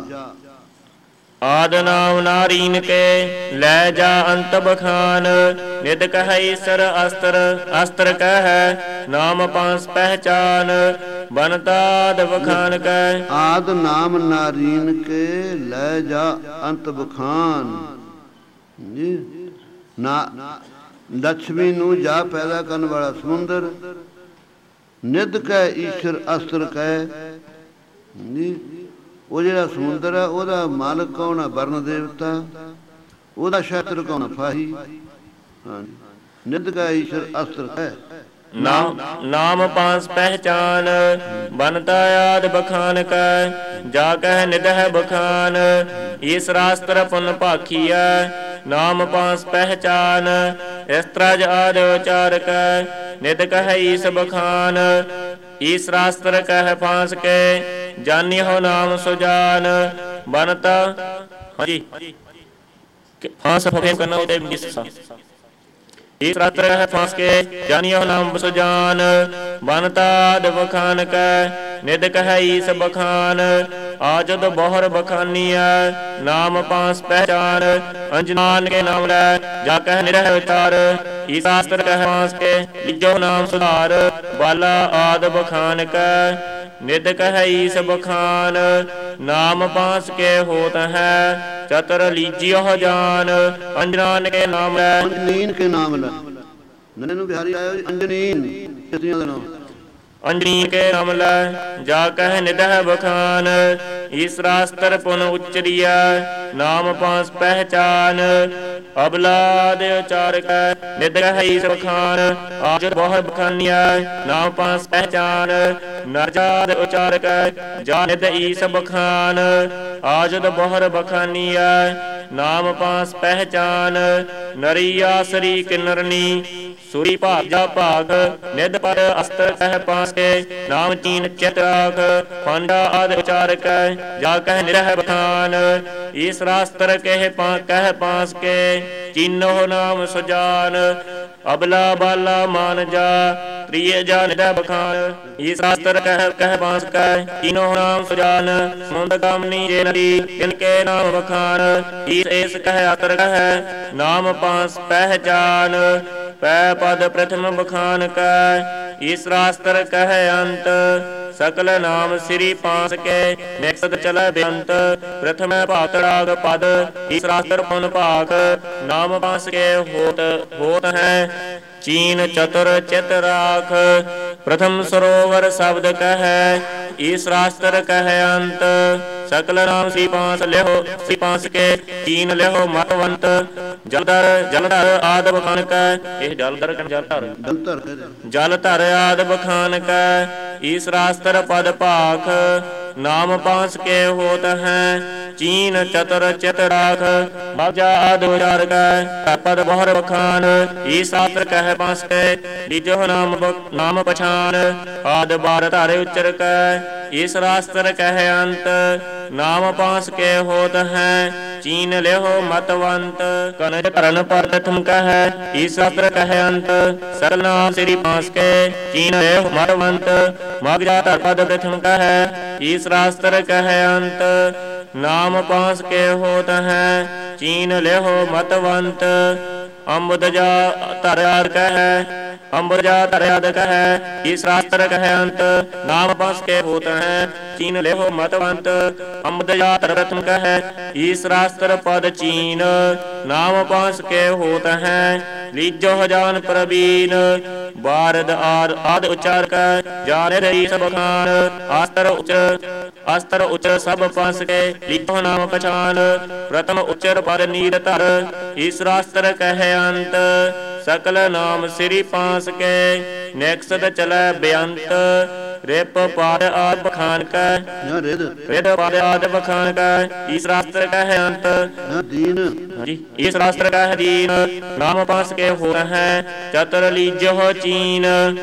ਆਦ ਨਾਮ ਨਾਰੀਨ ਕੇ ਲੈ ਜਾ ਅੰਤ ਬਖਾਨ ਨਿਦ ਕਹਿ ਈਸਰ ਅਸਤਰ ਅਸਤਰ ਕਹਿ ਨਾਮ ਪਾਸ ਪਹਿਚਾਨ ਬਨਤਾਦ ਬਖਾਨ ਕਹਿ
ਆਦ ਨਾਮ ਨਾਰੀਨ ਕੇ ਲੈ ਜਾ ਅੰਤ ਬਖਾਨ ਜੀ ਨਾ ਲక్ష్ਮੀ ਨੂੰ ਜਾ ਪੈਦਾ ਕਰਨ ਵਾਲਾ ਸਮੁੰਦਰ ਨਿਦ ਕਹਿ ਈਸ਼ਰ ਅਸਤਰ ਕਹਿ ਜੀ ਉਹ ਜਿਹੜਾ ਸਮੁੰਦਰ ਹੈ ਉਹਦਾ ਮਾਲਕ ਕੌਣ ਹੈ ਵਰਨ ਦੇਵਤਾ ਉਹਦਾ ਸ਼ਸਤਰ ਕੌਣ ਫਾਹੀ ਹਾਂਜੀ ਨਿਦ ਕਹਿ ਈਸ਼ਰ ਅਸਤਰ ਕਹਿ
ਨਾਮ ਨਾਮ ਪਾਸ ਪਹਿਚਾਨ ਬਨਤਾ ਆਦ ਬਖਾਨ ਕੈ ਜਾ ਕਹਿ ਨਿਧ ਹੈ ਬਖਾਨ ਈਸ ਰਾਸਤਰ ਪੁਨ ਭਾਖੀਐ ਨਾਮ ਪਾਸ ਪਹਿਚਾਨ ਇਸ ਤਰਜ ਆਦ ਉਚਾਰ ਕੈ ਨਿਧ ਕਹਿ ਈਸ ਬਖਾਨ ਈਸ ਰਾਸਤਰ ਕਹਿ ਫਾਂਸ ਕੇ ਜਾਨੀ ਹੋ ਨਾਮ ਸੁਜਾਨ ਬਨਤਾ ਹਾਂਜੀ ਫਾਂਸ ਫੇਮ ਕਰਨਾ ਉਹਦੇ ਜਿਸਾ ਈਸ ਰਾਸਤਰ ਕਹਿ ਫਾਂਸ ਕੇ ਜਾਨੀ ਹੋ ਨਾਮ ਸੁਜਾਨ ਬਨਤਾ ਦਵਖਾਨ ਕੈ ਨਿਧ ਕਹਿ ਈਸ ਬਖਾਨ ਆਜਦ ਬਹੁਰ ਬਖਾਨੀਐ ਨਾਮ ਪਾਸ ਪਹਿਚਾਨ ਅੰਜਨਾਨ ਕੇ ਨਾਮ ਲੈ ਜਾ ਕਹਿ ਨਿਰਹਿ ਵਿਚਾਰ ਈਸ ਰਾਸਤਰ ਕਹਿ ਫਾਂਸ ਕੇ ਲਿਜੋ ਨਾਮ ਸੁਧਾਰ ਬਾਲਾ ਆਦ ਬਖਾਨ ਕੈ ਨਿਧ ਕਹਿ ਈਸ ਬਖਾਨ ਨਾਮ ਪਾਸ ਕੇ ਹੋਤ ਹੈ ਚਤਰ ਲੀਜਿਓ ਜਾਨ ਅੰਜਨਾਨ ਕੇ ਨਾਮ ਲੈ
ਅੰਜਨੀਨ ਕੇ ਨਾਮ ਲੈ ਨਨੇ ਨੂੰ ਬਿਹਾਰੀ ਆਇਓ ਅੰਜਨੀਨ ਕਿਤਿਆਂ ਦਾ ਨਾਮ
ਅੰਜਨੀ ਕੇ ਨਾਮ ਲੈ ਜਾ ਕਹਿ ਨਿਧਹਿ ਬਖਾਨ ਈਸ ਰਾਸਤਰ ਪੁਨ ਉਚਰੀਐ ਨਾਮ ਪਾਸ ਪਹਿਚਾਨ ਅਬਲਾ ਦੇ ਉਚਾਰ ਕੈ ਨਿਧ ਕਹਿ ਈਸ ਬਖਾਨ ਆਜਰ ਬਹੁ ਬਖਾਨੀਐ ਨਾਮ ਪਾਸ ਪਹਿਚਾਨ ਨਰਜਾਦ ਉਚਾਰ ਕੈ ਜਾ ਨਿਧ ਈਸ ਬਖਾਨ ਆਜਦ ਬਹੁਰ ਬਖਾਨੀਐ ਨਾਮ ਪਾਸ ਪਹਿਚਾਨ ਨਰੀ ਆਸਰੀ ਕਿਨਰਨੀ ਸੂਰੀ ਭਾਗ ਜਾ ਭਾਗ ਨਿਧ ਪਰ ਅਸਤਰ ਕਹਿ ਪਾਸ ਕੇ ਨਾਮ ਚੀਨ ਚਿਤ ਰਾਖ ਪਾਂਡਾ ਆਦ ਉਚਾਰ ਕੈ ਜਾ ਕਹਿ ਨਿਰਹਿ ਬਖਾਨ ਈਸ ਰਾਸਤਰ ਕਹਿ ਪਾ ਕਹਿ ਪਾਸ ਕੇ ਚੀਨੋ ਨਾਮ ਸੁਜਾਨ ਅਬਲਾ ਬਾਲਾ ਮਾਨ ਜਾ ਪ੍ਰਿਯ ਜਾ ਨਿਰਹਿ ਬਖਾਨ ਈਸ ਰਾਸਤਰ ਕਹਿ ਕਹਿ ਪਾਸ ਕੈ ਚੀਨੋ ਨਾਮ ਸੁਜਾਨ ਸਮੁੰਦ ਗਾਮਨੀ ਜੇ ਨਦੀ ਤਿਨ ਕੇ ਨਾਮ ਬਖਾਨ ਈਸ ਏਸ ਕਹਿ ਅਤਰ ਕਹਿ ਨਾਮ ਪਾਸ ਪਹਿਚਾਨ ਪੈ ਪਦ ਪ੍ਰਥਮ ਬਖਾਨ ਕੈ ਈਸ ਰਾਸਤਰ ਕਹਿ ਅੰਤ ਸਕਲ ਨਾਮ ਸ੍ਰੀ ਪਾਸ ਕੇ ਨਿਕਸਦ ਚਲੈ ਬੇਅੰਤ ਪ੍ਰਥਮ ਭਾਤ ਰਾਗ ਪਦ ਈਸ ਰਾਸਤਰ ਪੁਨ ਭਾਖ ਨਾਮ ਪਾਸ ਕੇ ਹੋਤ ਹੋਤ ਹੈ ਚੀਨ ਚਤੁਰ ਚਿਤ ਰਾਖ ਪ੍ਰਥਮ ਸਰੋਵਰ ਸ਼ਬਦ ਕਹਿ ਈਸ ਰਾਸਤਰ ਕਹਿ ਅੰਤ ਸਕਲ ਨਾਮ ਸੀ ਪਾਸ ਲਿਓ ਸੀ ਪਾਸ ਕੇ ਚੀਨ ਲਿਓ ਮਤਵੰਤ ਜਲਧਰ ਜਲਧਰ ਆਦ ਬਖਾਨ ਕੈ ਇਹ ਜਲਧਰ ਕਨ ਜਲਧਰ ਜਲਧਰ ਆਦ ਬਖਾਨ ਕੈ ਈਸ ਰਾਸਤਰ ਪਦ ਭਾਖ ਨਾਮ ਪਾਸ ਕੇ ਹੋਤ ਹੈ ਚੀਨ ਚਤੁਰ ਚਿਤ ਰਾਖ ਬਾਜਾ ਆਦ ਉਚਾਰ ਕੈ ਪਦ ਬਹੁਰ ਬਖਾਨ ਈਸ ਰਾਸਤਰ ਕਹਿ ਪਾਸ ਕੇ ਲੀਜੋ ਨਾਮ ਨਾਮ ਪਛਾਨ ਆਦ ਬਾਰ ਧਾਰੇ ਉਚਰ ਕੈ ਈਸ ਰਾਸਤਰ ਕਹਿ ਅੰਤ ਨਾਮ ਪਾਸ ਕੇ ਹੋਤ ਹੈ ਚੀਨ ਲਿਓ ਮਤਵੰਤ ਕਨਜ ਕਰਨ ਪ੍ਰਥਮ ਕਹਿ ਈਸ ਰਾਸਤਰ ਕਹਿ ਅੰਤ ਸਰਲ ਨਾਮ ਸ੍ਰੀ ਪਾਸ ਕੇ ਚੀਨ ਲਿਓ ਮਤਵੰਤ ਮਗ ਜਾ ਧਰ ਪਦ ਪ੍ਰਥਮ ਕਹਿ ਈਸ ਰਾਸਤਰ ਕਹਿ ਅੰਤ ਨਾਮ ਪਾਸ ਕੇ ਹੋਤ ਹੈ ਚੀਨ ਲਿਓ ਮਤਵੰਤ ਅੰਬੁਦ ਜਾ ਧਰਿਆਦ ਕਹਿ ਅੰਬੁਦ ਜਾ ਧਰਿਆਦ ਕਹਿ ਈਸ ਰਾਸਤਰ ਕਹਿ ਅੰਤ ਨਾਮ ਪਾਸ ਕੇ ਹੋਤ ਹੈ ਚੀਨ ਲਿਓ ਮਤਵੰਤ ਅੰਬੁਦ ਜਾ ਧਰ ਪ੍ਰਥਮ ਕਹਿ ਈਸ ਰਾਸਤਰ ਪਦ ਚੀਨ ਨਾਮ ਪਾਸ ਕੇ ਹੋਤ ਹੈ ਲੀਜੋ ਜਾਨ ਪ੍ਰਬੀਨ ਬਾਰਦ ਆਦ ਆਦ ਉਚਾਰ ਕੈ ਜਾਣੇ ਰਹੀ ਸਭ ਖਾਨ ਆਸਤਰ ਉਚਰ ਆਸਤਰ ਉਚਰ ਸਭ ਪਾਸ ਕੇ ਲੀਜੋ ਨਾਮ ਪਛਾਨ ਪ੍ਰਥਮ ਉਚਰ ਪਦ ਨੀਰ ਧਰ ਈਸ ਰਾਸਤਰ ਕਹਿ ਅੰਤ ਸਕਲ ਨਾਮ ਸ੍ਰੀ ਪਾਸ ਕੇ ਨਿਕਸਦ ਚਲੈ ਬੇਅੰਤ ਰਿਪ ਪਾਦ ਆਦ ਬਖਾਨ ਕੈ
ਨਾ ਰਿਦ
ਰਿਦ ਪਾਦ ਆਦ ਬਖਾਨ ਕੈ ਈਸ ਰਾਸਤਰ ਕਹਿ ਅੰਤ
ਨਾ ਦੀਨ
ਹਾਂਜੀ ਈਸ ਰਾਸਤਰ ਕਹਿ ਦੀਨ ਨਾਮ ਪਾਸ ਕੇ ਹੋ ਹੈ ਚਤਰ ਲੀਜੋ ਚੀਨ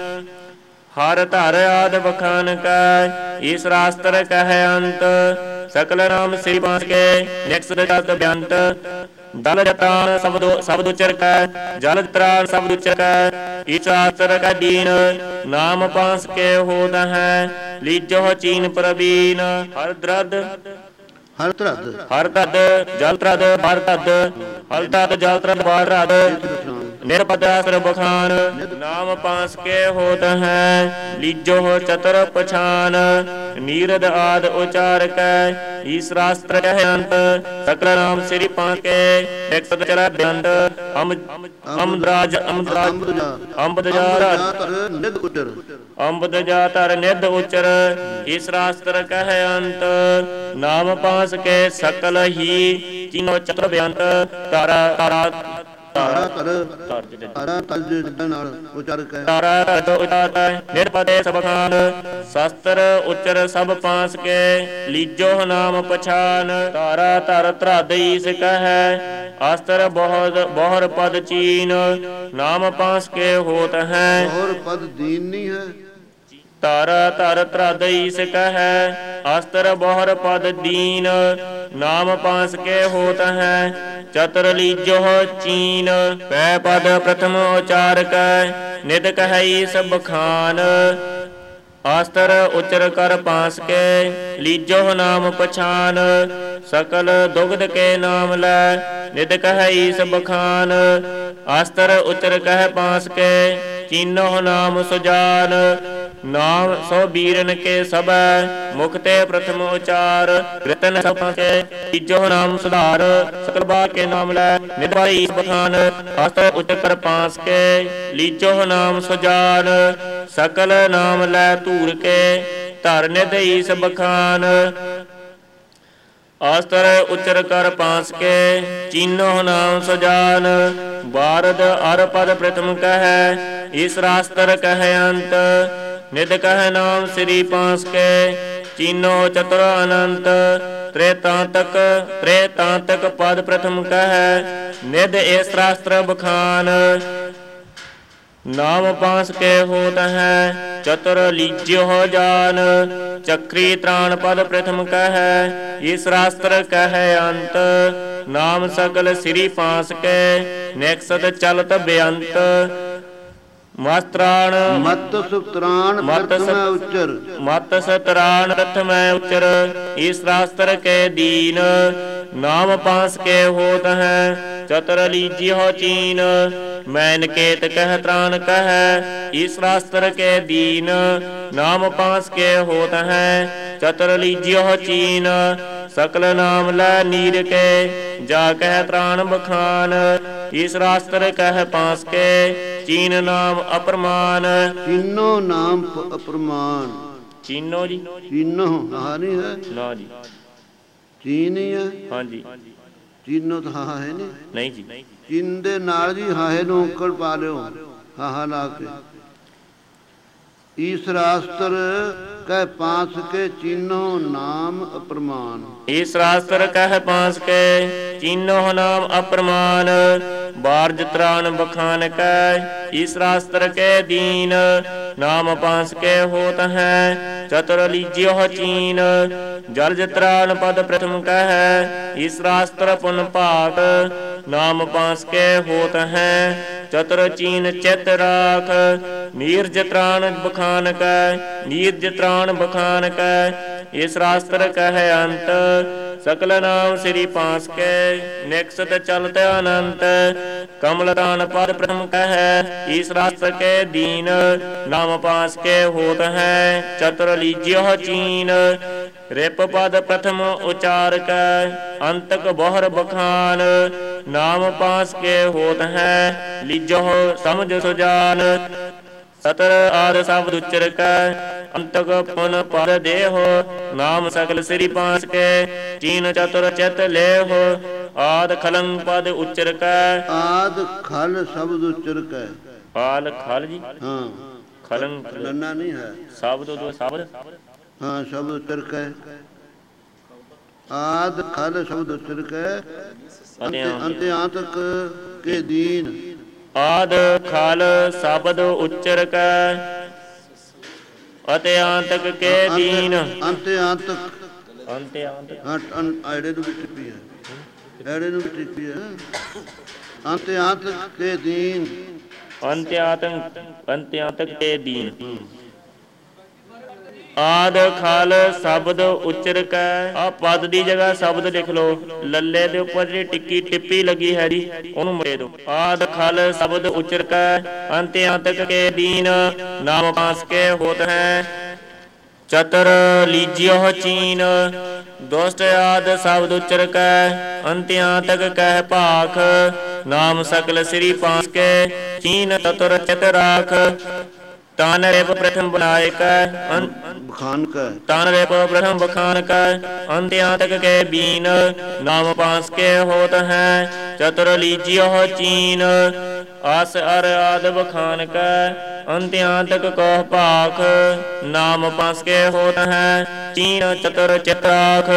ਹਰ ਧਰ ਆਦ ਬਖਾਨ ਕੈ ਈਸ ਰਾਸਤਰ ਕਹਿ ਅੰਤ ਸਕਲ ਨਾਮ ਸ੍ਰੀ ਪਾਸ ਕੇ ਨਿਕਸਦ ਜਤ ਬਿਅੰਤ ਦਲ ਜਤਾਨ ਸ਼ਬਦ ਸ਼ਬਦ ਉਚਰ ਕੈ ਜਲ ਤਰਾਨ ਸ਼ਬਦ ਉਚਰ ਕੈ ਈਸ ਰਾਸਤਰ ਕੈ ਦੀਨ ਨਾਮ ਪਾਸ ਕੇ ਹੋਤ ਹੈ ਲੀਜੋ ਚੀਨ ਪ੍ਰਵੀਨ ਹਰ ਦਰਦ
ਹਰ ਤਰਦ
ਹਰ ਤਦ ਜਲ ਤਰਦ ਬਾਰ ਤਦ ਹਲ ਤਦ ਜਲ ਤਰਦ ਬਾਰ ਰਦ ਨਿਰਪਦ ਆਸਰ ਬਖਾਨ ਨਾਮ ਪਾਸ ਕੇ ਹੋਤ ਹੈ ਲੀਜੋ ਚਤੁਰ ਪਛਾਨ ਨੀਰਦ ਆਦ ਉਚਾਰ ਕੈ ਈਸ ਰਾਸਤਰ ਕਹਿ ਅੰਤ ਸਕਲ ਨਾਮ ਸ੍ਰੀ ਪਾਸ ਕੇ ਇਕਸਦ ਚਰਾ ਬਿਅੰਤ ਅਮ ਅਮਦਰਾਜ ਅਮਦਰਾਜ ਅੰਬਦ ਜਾ
ਨਿਦ ਉਚਰ
ਅੰਬਦ ਜਾ ਧਰ ਨਿਧ ਉਚਰ ਈਸ ਰਾਸਤਰ ਕਹਿ ਅੰਤ ਨਾਮ ਪਾਸ ਕੇ ਸਕਲ ਹੀ ਚੀਨੋ ਚਤੁਰ ਬਿਅੰਤ ਤਾਰਾ ਤਾਰਾ
ਤਾਰਾ ਕਰ ਤਾਰਾ ਤਜ ਨਾਲ ਉਚਰ ਕੈ
ਤਾਰਾ ਤਜ ਉਚਾਰ ਨਿਰਪਦੇ ਸਭ ਖਾਨ ਸ਼ਸਤਰ ਉਚਰ ਸਭ ਪਾਸ ਕੇ ਲੀਜੋ ਨਾਮ ਪਛਾਨ ਤਾਰਾ ਧਰ ਧਰਦ ਈਸ ਕਹੈ ਅਸਤਰ ਬਹੁਤ ਬਹੁਰ ਪਦ ਚੀਨ ਨਾਮ ਪਾਸ ਕੇ ਹੋਤ ਹੈ
ਹੋਰ ਪਦ ਦੀਨ ਨਹੀਂ ਹੈ
ਤਾਰਾ ਧਰ ਧਰਦ ਈਸ ਕਹੈ ਅਸਤਰ ਬਹੁਰ ਪਦ ਦੀਨ ਨਾਮ ਪਾਸ ਕੇ ਹੋਤ ਹੈ ਚਤੁਰ ਲੀਜੋ ਚੀਨ ਪੈ ਪਦ ਪ੍ਰਥਮ ਉਚਾਰ ਕੈ ਨਿਦ ਕਹੈ ਈਸ ਬਖਾਨ ਆਸਤਰ ਉਚਰ ਕਰ ਪਾਸ ਕੇ ਲੀਜੋ ਨਾਮ ਪਛਾਨ ਸਕਲ ਦੁਗਧ ਕੇ ਨਾਮ ਲੈ ਨਿਦ ਕਹੈ ਈਸ ਬਖਾਨ ਆਸਤਰ ਉਚਰ ਕਹਿ ਪਾਸ ਕੇ ਚੀਨੋ ਨਾਮ ਸੁਜਾਨ ਨਾਮ ਸੋ ਬੀਰਨ ਕੇ ਸਭੈ ਮੁਖ ਤੇ ਪ੍ਰਥਮ ਉਚਾਰ ਰਤਨ ਸਭ ਕੇ ਤੀਜੋ ਨਾਮ ਸੁਧਾਰ ਸਕਲ ਬਾਰ ਕੇ ਨਾਮ ਲੈ ਨਿਦ ਵਾਲੀ ਈਸ ਬਖਾਨ ਆਸਤਰ ਉਚਰ ਕਰ ਪਾਸ ਕੇ ਲੀਜੋ ਨਾਮ ਸੁਜਾਨ ਸਕਲ ਨਾਮ ਲੈ ਧੂਰ ਕੇ ਧਰ ਨਿਦ ਈਸ ਬਖਾਨ ਆਸਤਰ ਉਚਰ ਕਰ ਪਾਸ ਕੇ ਚੀਨੋ ਨਾਮ ਸੁਜਾਨ ਬਾਰਦ ਅਰ ਪਦ ਪ੍ਰਥਮ ਕਹੈ ਈਸ ਰਾਸਤਰ ਕਹਿ ਅੰਤ ਨਿਦ ਕਹਿ ਨਾਮ ਸ੍ਰੀ ਪਾਸ ਕੇ ਚੀਨੋ ਚਤੁਰ ਅਨੰਤ ਤ੍ਰੇਤਾਂਤਕ ਤ੍ਰੇਤਾਂਤਕ ਪਦ ਪ੍ਰਥਮ ਕਹੈ ਨਿਦ ਏਸ ਰਾਸਤਰ ਬਖਾਨ ਨਾਮ ਪਾਸ ਕੇ ਹੋਤ ਹੈ ਚਤੁਰ ਲੀਜਿਓ ਜਾਨ ਚੱਕਰੀ ਤ੍ਰਾਣ ਪਦ ਪ੍ਰਥਮ ਕਹੈ ਈਸ ਰਾਸਤਰ ਕਹਿ ਅੰਤ ਨਾਮ ਸਕਲ ਸ੍ਰੀ ਪਾਸ ਕੇ ਨਿਕਸਦ ਚਲਤ ਬੇਅੰਤ ਮਸਤਰਾਣ
ਮਤ ਸੁਤਰਾਨ ਪ੍ਰਥਮੈ ਉਚਰ
ਮਤ ਸਤਰਾਣ ਪ੍ਰਥਮੈ ਉਚਰ ਈਸ ਰਾਸਤਰ ਕੇ ਦੀਨ ਨਾਮ ਪਾਸ ਕੇ ਹੋਤ ਹੈ ਚਤੁਰ ਲੀਜਿਓ ਚੀਨ ਮੈਨ ਕੇਤ ਕਹਿ ਤ੍ਰਾਣ ਕਹੈ ਈਸ ਰਾਸਤਰ ਕੇ ਦੀਨ ਨਾਮ ਪਾਸ ਕੇ ਹੋਤ ਹੈ ਚਤੁਰ ਲੀਜਿਓ ਚੀਨ ਸਕਲ ਨਾਮ ਲੈ ਨੀਰ ਕੇ ਜਾ ਕਹਿ ਤ੍ਰਾਣ ਬਖਾਨ ਈਸ ਰਾਸਤਰ ਕਹਿ ਪਾਸ ਕੇ ਚੀਨ ਨਾਮ ਅਪਰਮਾਨ
ਚੀਨੋ ਨਾਮ ਅਪਰਮਾਨ
ਚੀਨੋ ਜੀ
ਚੀਨੋ ਹਾਂ ਨਹੀਂ ਹੈ
ਨਾ ਜੀ
ਚੀਨ ਹੀ ਹੈ
ਹਾਂਜੀ
ਚੀਨੋ ਤਾਂ ਹਾਂ ਹੈ ਨਹੀਂ
ਨਹੀਂ ਜੀ
ਚੀਨ ਦੇ ਨਾਲ ਜੀ ਹਾਹੇ ਨੂੰ ਔਂਕੜ ਪਾ ਲਿਓ ਹਾਹਾ ਲਾ ਕੇ ਈਸ ਰਾਸਤਰ ਕਹਿ ਪਾਸ ਕੇ ਚੀਨੋ ਨਾਮ ਅਪਰਮਾਨ
ਈਸ ਰਾਸਤਰ ਕਹਿ ਪਾਸ ਕੇ ਚੀਨੋ ਨਾਮ ਅਪਰਮਾਨ ਬਾਰਜ ਤ੍ਰਾਣ ਬਖਾਨ ਕੈ ਈਸ ਰਾਸਤਰ ਕੇ ਦੀਨ ਨਾਮ ਪਾਸ ਕੇ ਹੋਤ ਹੈ ਚਤੁਰ ਲੀਜਿਓ ਚੀਨ ਜਲ ਜਤਰਾਨ ਪਦ ਪ੍ਰਥਮ ਕਹੈ ਈਸ ਰਾਸਤਰ ਪੁਨ ਭਾਗ ਨਾਮ ਪਾਸ ਕੇ ਹੋਤ ਹੈ ਚਤੁਰ ਚੀਨ ਚਿਤ ਰਾਖ ਨੀਰਜ ਤ੍ਰਾਣ ਬਖਾਨ ਕੈ ਨੀਰਜ ਤ੍ਰਾਣ ਬਖਾਨ ਕੈ ਈਸ ਰਾਸਤਰ ਕਹਿ ਅੰਤ ਸਕਲ ਨਾਮ ਸ੍ਰੀ ਪਾਸ ਕੇ ਨਿਕਸਤ ਚਲਤ ਅਨੰਤ ਕਮਲ ਦਾਨ ਪਦ ਪ੍ਰਥਮ ਕਹੈ ਈਸ ਰਾਸਤਰ ਕੇ ਦੀਨ ਨਾਮ ਪਾਸ ਕੇ ਹੋਤ ਹੈ ਚਤੁਰ ਲੀਜਿਓ ਚੀਨ ਰਿਪ ਪਦ ਪ੍ਰਥਮ ਉਚਾਰ ਕੈ ਅੰਤਕ ਬਹੁਰ ਬਖਾਨ ਨਾਮ ਪਾਸ ਕੇ ਹੋਤ ਹੈ ਲੀਜੋ ਸਮਝ ਸੁਜਾਨ ਸਤਰ ਆਦ ਸ਼ਬਦ ਉਚਰ ਕੈ ਅੰਤਕ ਪੁਨ ਪਦ ਦੇਹੋ ਨਾਮ ਸਕਲ ਸ੍ਰੀ ਪਾਸ ਕੇ ਚੀਨ ਚਤੁਰ ਚਿਤ ਲੇਹੋ ਆਦ ਖਲੰ ਪਦ ਉਚਰ ਕੈ
ਆਦ ਖਲ ਸ਼ਬਦ ਉਚਰ ਕੈ
ਆਲ ਖਲ ਜੀ
ਹਾਂ
खलन
नन्ना नहीं है।
शब्द दो शब्द
हाँ शब्द तिरक है। आद खल शब्द तिरक है। अंत अंत्यांतक के दीन।
आद खल शब्द उच्चर कै अत्यांतक के दीन।
अंत्यांतक
अंत्यांतक
एड़े ਨੂੰ ਵੀ ਟਿੱਪੀ ਹੈ। एड़े ਨੂੰ ਵੀ ਟਿੱਪੀ ਹੈ। अंत्यांतक के दीन।
अंत्यांतक अंत्यांतक के दीन। ਆਦ ਖਲ ਸ਼ਬਦ ਉਚਰ ਕੈ। ਆ ਪਦ ਦੀ ਜਗ੍ਹਾ ਸ਼ਬਦ ਲਿਖ ਲਓ। ਲੱਲੇ ਦੇ ਉੱਪਰ ਜਿਹੜੀ ਟਿੱਕੀ ਟਿੱਪੀ ਲੱਗੀ ਹੈ ਜੀ ਉਹਨੂੰ ਮਰੇ ਦਿਓ। ਆਦ ਖਲ ਸ਼ਬਦ ਉਚਰ ਕੈ ਅੰਤਿਆਤਕ ਕੇ ਦੀਨ। ਨਾਮ ਪਾਸ ਕੇ ਹੋਤ ਹੈ ਚਤਰ ਲੀਜਿਓ ਚੀਨ। ਦੁਸ਼ਟ ਆਦ ਸ਼ਬਦ ਉਚਰ ਕੈ ਅੰਤਿਆਤਕ ਕਹਿ ਭਾਖ। ਨਾਮ ਸਕਲ ਸ੍ਰੀ ਪਾਸ ਕੇ ਚੀਨ ਚਤੁਰ ਚਿਤ ਰਾਖ। तान रेप प्रथम बनाए का
बखान का।
तान रेप प्रथम बखान का अंत्यांतक के बीन। नाम पास के होत है चतुर लीजियो चीन। आस अर आद बखान का अंत्यांतक को भाख। नाम पास के होत है चीन चतुर चित्राख।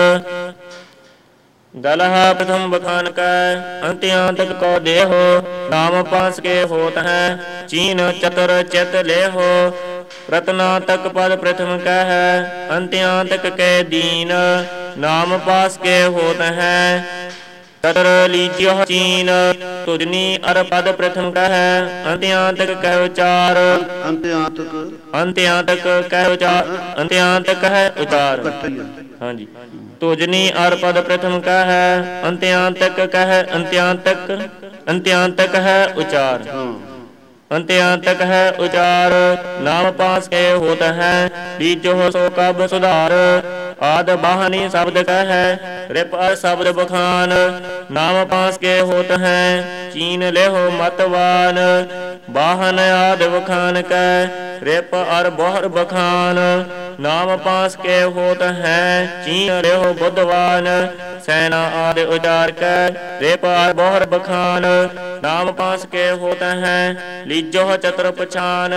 दलहा प्रथम बखान का अंत्यांतक को देहो। नाम पास के होत है चीन चतुर चित लेहो। रत्नातक पद प्रथम कह अंत्यांतक के दीन। नाम पास के होत है चतुर लीजियो चीन। तुजनी अर पद प्रथम कह अंत्यांतक कह उचार।
अंत्यांतक
अंत्यांतक कह उचार अंत्यांतक है उचार। हाँ जी। तुजनी अर पद प्रथम कह अंत्यांतक कह अंत्यांतक अंत्यांतक है उचार। अंत्यांतक है उचार। नाम पास के होत है बीजो सो कब सुधार। आद बाहनी शब्द कह रिप अर शब्द बखान। नाम पास के होत है चीन लेहो मतवान। बाहन आद बखान कह रिप अर बोहर बखान। नाम पास के होत है चीन लेहो बुद्धवान। सैना आदि उचार कर रेप अर बोहर बखान। नाम पास के होत है लीजो चतुर पछान।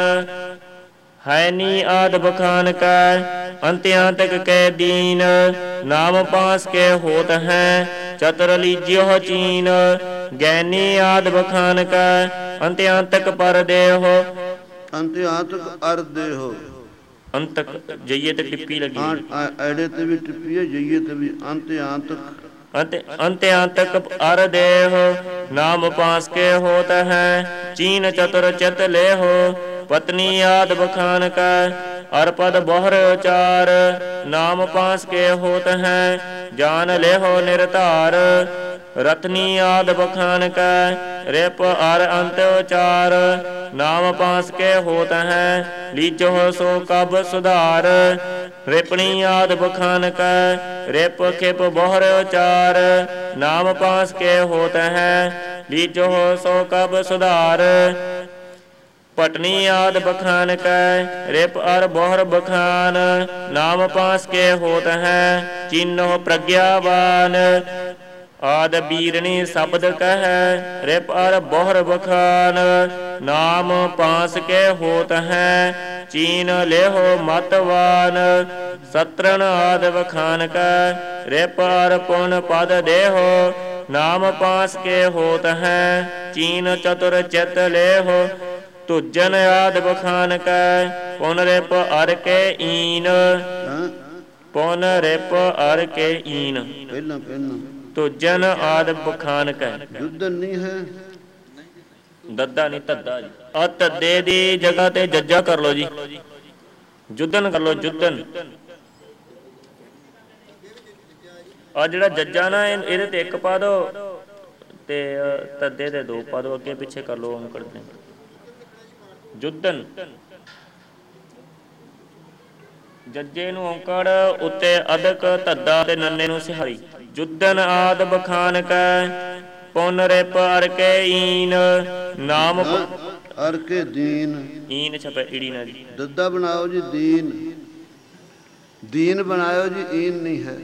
हैनी आद बखान कर अंत्यांतक के दीन। नाम पास के होत है चतुर लीजियो चीन। ज्ञानी आद बखान कर अंत्यांतक पर देहो।
अंत्यांतक अर देहो।
अंतक जइए ते टिप्पी लगी।
एड़े ते भी टिप्पी है जइए ते भी अंत्यांतक।
अंत अंत्यांतक अर देहो। नाम पास के होत है चीन चतुर चित लेहो। पत्नी आद बखान का अर पद बोहर उचार। नाम पास के होत है जान लेहो निर्धार। रत्नी आद बखान का रेप अर अंत उचार। नाम पास के होत है लीजो सो कब सुधार। रेपणी आद बखान का रेप खिप बोहर उचार। नाम पास के होत है लीजो सो कब सुधार। पटनी आद बखान का रिप अर बोहर बखान। नाम पास के होत है चिन्हो प्रज्ञावान। आद बीरनी शब्द कह रिप अर बोहर बखान। नाम पास के होत है चीन लेहो मतवान। सत्रन आद बखान का रिप अर पुन पद देहो। नाम पास के होत है चीन चतुर चित लेहो। तुजन आद बखान का पुन रिप अर के ईन। पुन रिप अर के ईन।
पहला पहला
तुजन आद बखान का
जुद्धन नहीं है।
दद्दा नहीं तद्दा जी। आ तद्दे दी जगह ते जज्जा कर लो जी। जुद्धन कर लो जुद्धन। आ जिहड़ा जज्जा ना इहदे ते एक पा दो ते तद्दे दे दो पा दो। अगे पिछे कर लो अंकड़ ने जुद्धन। जज्जे नूं औंकड़ उत्ते अदक धद्दा ते नन्ने नूं सिहारी। जुद्धन आद बखान का पुन रिप अर के ईन। नाम
अर के दीन।
ईन छपे इड़ी ना जी।
दद्दा बनाओ जी दीन। दीन बनाओ जी ईन नहीं है।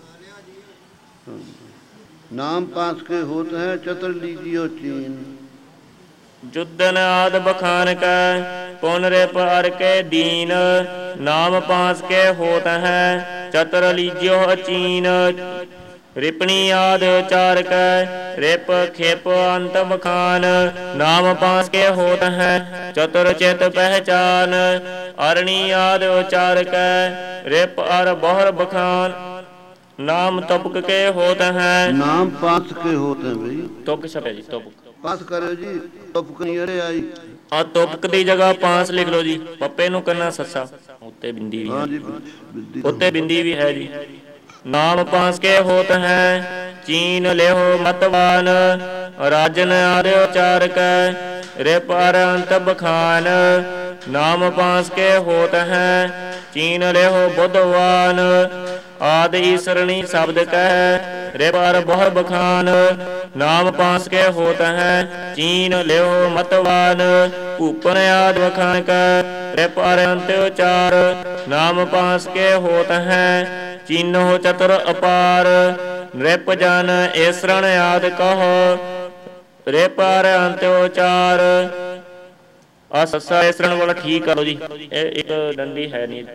नाम पास के होते हैं चतुर लीजियो चीन।
जुद्धन आद बखान का पुन रिप अर के दीन, नाम पास के होत है चतर लीज्यो अचीन। रिपणी आद उचार कै रिप खेप अंत बखान, नाम पास के होत है चतुर चित पहचान। अरणी आद उचार कै रिप अर बहुर बखान, नाम तुपक के होत है।
नाम पास के होते हैं भाई,
तुपक छपे जी, तुपक
पास करो जी, तुपक नहीं अरे आई।
ਆ ਤੁਪਕ ਦੀ ਜਗ੍ਹਾ ਪਾਂਸ ਲਿਖ ਲਓ ਜੀ, ਪੱਪੇ ਨੂੰ ਕਰਨਾ ਸੱਸਾ, ਉੱਤੇ ਬਿੰਦੀ ਵੀ
हाँ
ਹੈ,
जी बिद्दी
ਉੱਤੇ ਬਿੰਦੀ ਵੀ ਹੈ ਜੀ। ਨਾਮ ਪਾਸ ਕੇ ਹੋਤ ਹੈ ਚੀਨ ਲਿਓ ਮਤਵਾਨ, ਰਾਜਨ ਆਰਿ ਉਚਾਰ ਕੈ ਰਿਪ ਅਰ ਅੰਤ ਬਖਾਨ। ਨਾਮ ਪਾਸ ਕੇ ਹੋਤ ਹੈ ਚੀਨ ਲਿਓ ਬੁੱਧਵਾਨ, ਆਦਿ ਈਸਰਣੀ ਸ਼ਬਦ ਕਹਿ ਰਿਪ ਅਰ ਬਹੁ ਬਖਾਨ। ਨਾਮ ਪਾਸ ਕੇ ਹੋਤ ਹੈ ਚੀਨ ਲਿਓ ਮਤਵਾਨ, ਭੂਪਨ ਆਦ ਬਖਾਨ ਕੈ ਰਿਪ ਅਰ ਅੰਤ ਉਚਾਰ। ਨਾਮ ਪਾਸ ਕੇ ਹੋਤ ਹੈ ਚੀਨੋ ਚਤੁਰ ਅਪਾਰ, ਰਿਪ ਜਨ ਈਸਰਣ ਆਦ ਕਹੋ ਰਿਪ ਅਰ ਅੰਤ ਉਚਾਰ। ਆ ਸੱਸਾ ਈਸਰਣ ਵਾਲਾ ਠੀਕ ਕਰੋ ਜੀ, ਇਹ ਇੱਕ ਡੰਡੀ ਹੈ ਨਹੀਂ।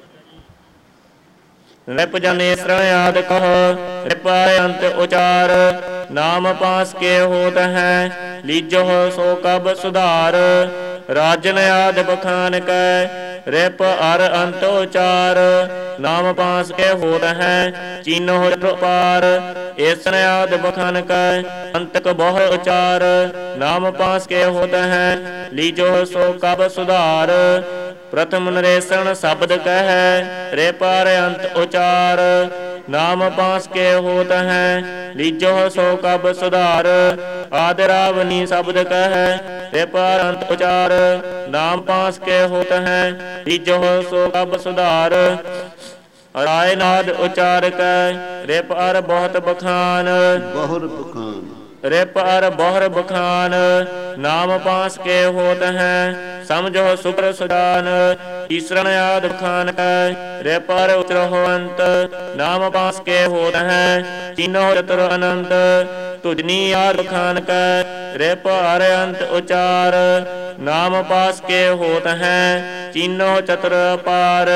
ਰਿਪ ਜਨ ਈਸਰਣ ਆਦ ਕਹੋ ਰਿਪ ਅਰ ਅੰਤ ਉਚਾਰ। ਨਾਮ ਪਾਸ ਕੇ ਹੋਤ ਹੈ ਲੀਜੋ ਸੋ ਕਬ ਸੁਧਾਰ, ਰਾਜਨ ਆਦ ਬਖਾਨ ਕੈ ਰਿਪ ਅਰ ਅੰਤ ਉਚਾਰ। ਨਾਮ ਪਾਸ ਕੇ ਹੋਤ ਹੈ ਚੀਨੋ ਪਾਰ, ਈਸਨ ਆਦ ਬਖਾਨ ਕੈ ਅੰਤਕ ਬਹੁ ਉਚਾਰ। ਨਾਮ ਪਾਸ ਕੇ ਹੋਤ ਹੈ ਲੀਜੋ ਸੋ ਕਬ ਸੁਧਾਰ, ਪ੍ਰਥਮ ਨਰੇਸਣ ਸ਼ਬਦ ਕਹਿ ਰਿਪ ਅਰ ਅੰਤ ਉਚਾਰ। ਨਾਮ ਪਾਸ ਕੇ ਹੋਤ ਹੈ ਲੀਜੋ ਸੋ ਕਬ ਸੁਧਾਰ, ਆਦਿ ਰਾਵਨੀ ਸ਼ਬਦ ਕਹਿ ਰਿਪ ਅਰ ਅੰਤ ਉਚਾਰ। ਨਾਮ ਪਾਸ ਕੇ ਹੋਤ ਹੈ ਲੀਜੋ ਸੋ ਕਬ ਸੁਧਾਰ, ਰਾਏ ਨਾਦ ਉਚਾਰ ਕੈ ਰਿਪ ਅਰ ਬਹੁਤ ਬਖਾਨ।
बहुर बखान,
ਰਿਪ ਅਰ ਬਹੁਰ ਬਖਾਨ। ਨਾਮ ਪਾਸ ਕੇ ਹੋਤ ਹੈ ਸਮਝੋ ਸੁਕਰ ਸੁਜਾਨ, ਈਸਰਣ ਆਦ ਬਖਾਨ ਕੈ ਰਿਪ ਅਰ ਉਚਰਹੁ ਅੰਤ। ਨਾਮ ਪਾਸ ਕੇ ਹੋਤ ਹੈ ਚੀਨੋ ਚਤੁਰ ਅਨੰਤ, ਤੁਜਨੀ ਆਦ ਬਖਾਨ ਕੈ ਰਿਪ ਅਰ ਅੰਤ ਉਚਾਰ। ਨਾਮ ਪਾਸ ਕੇ ਹੋਤ ਹੈ ਚੀਨੋ ਚਤੁਰ ਅਪਾਰ,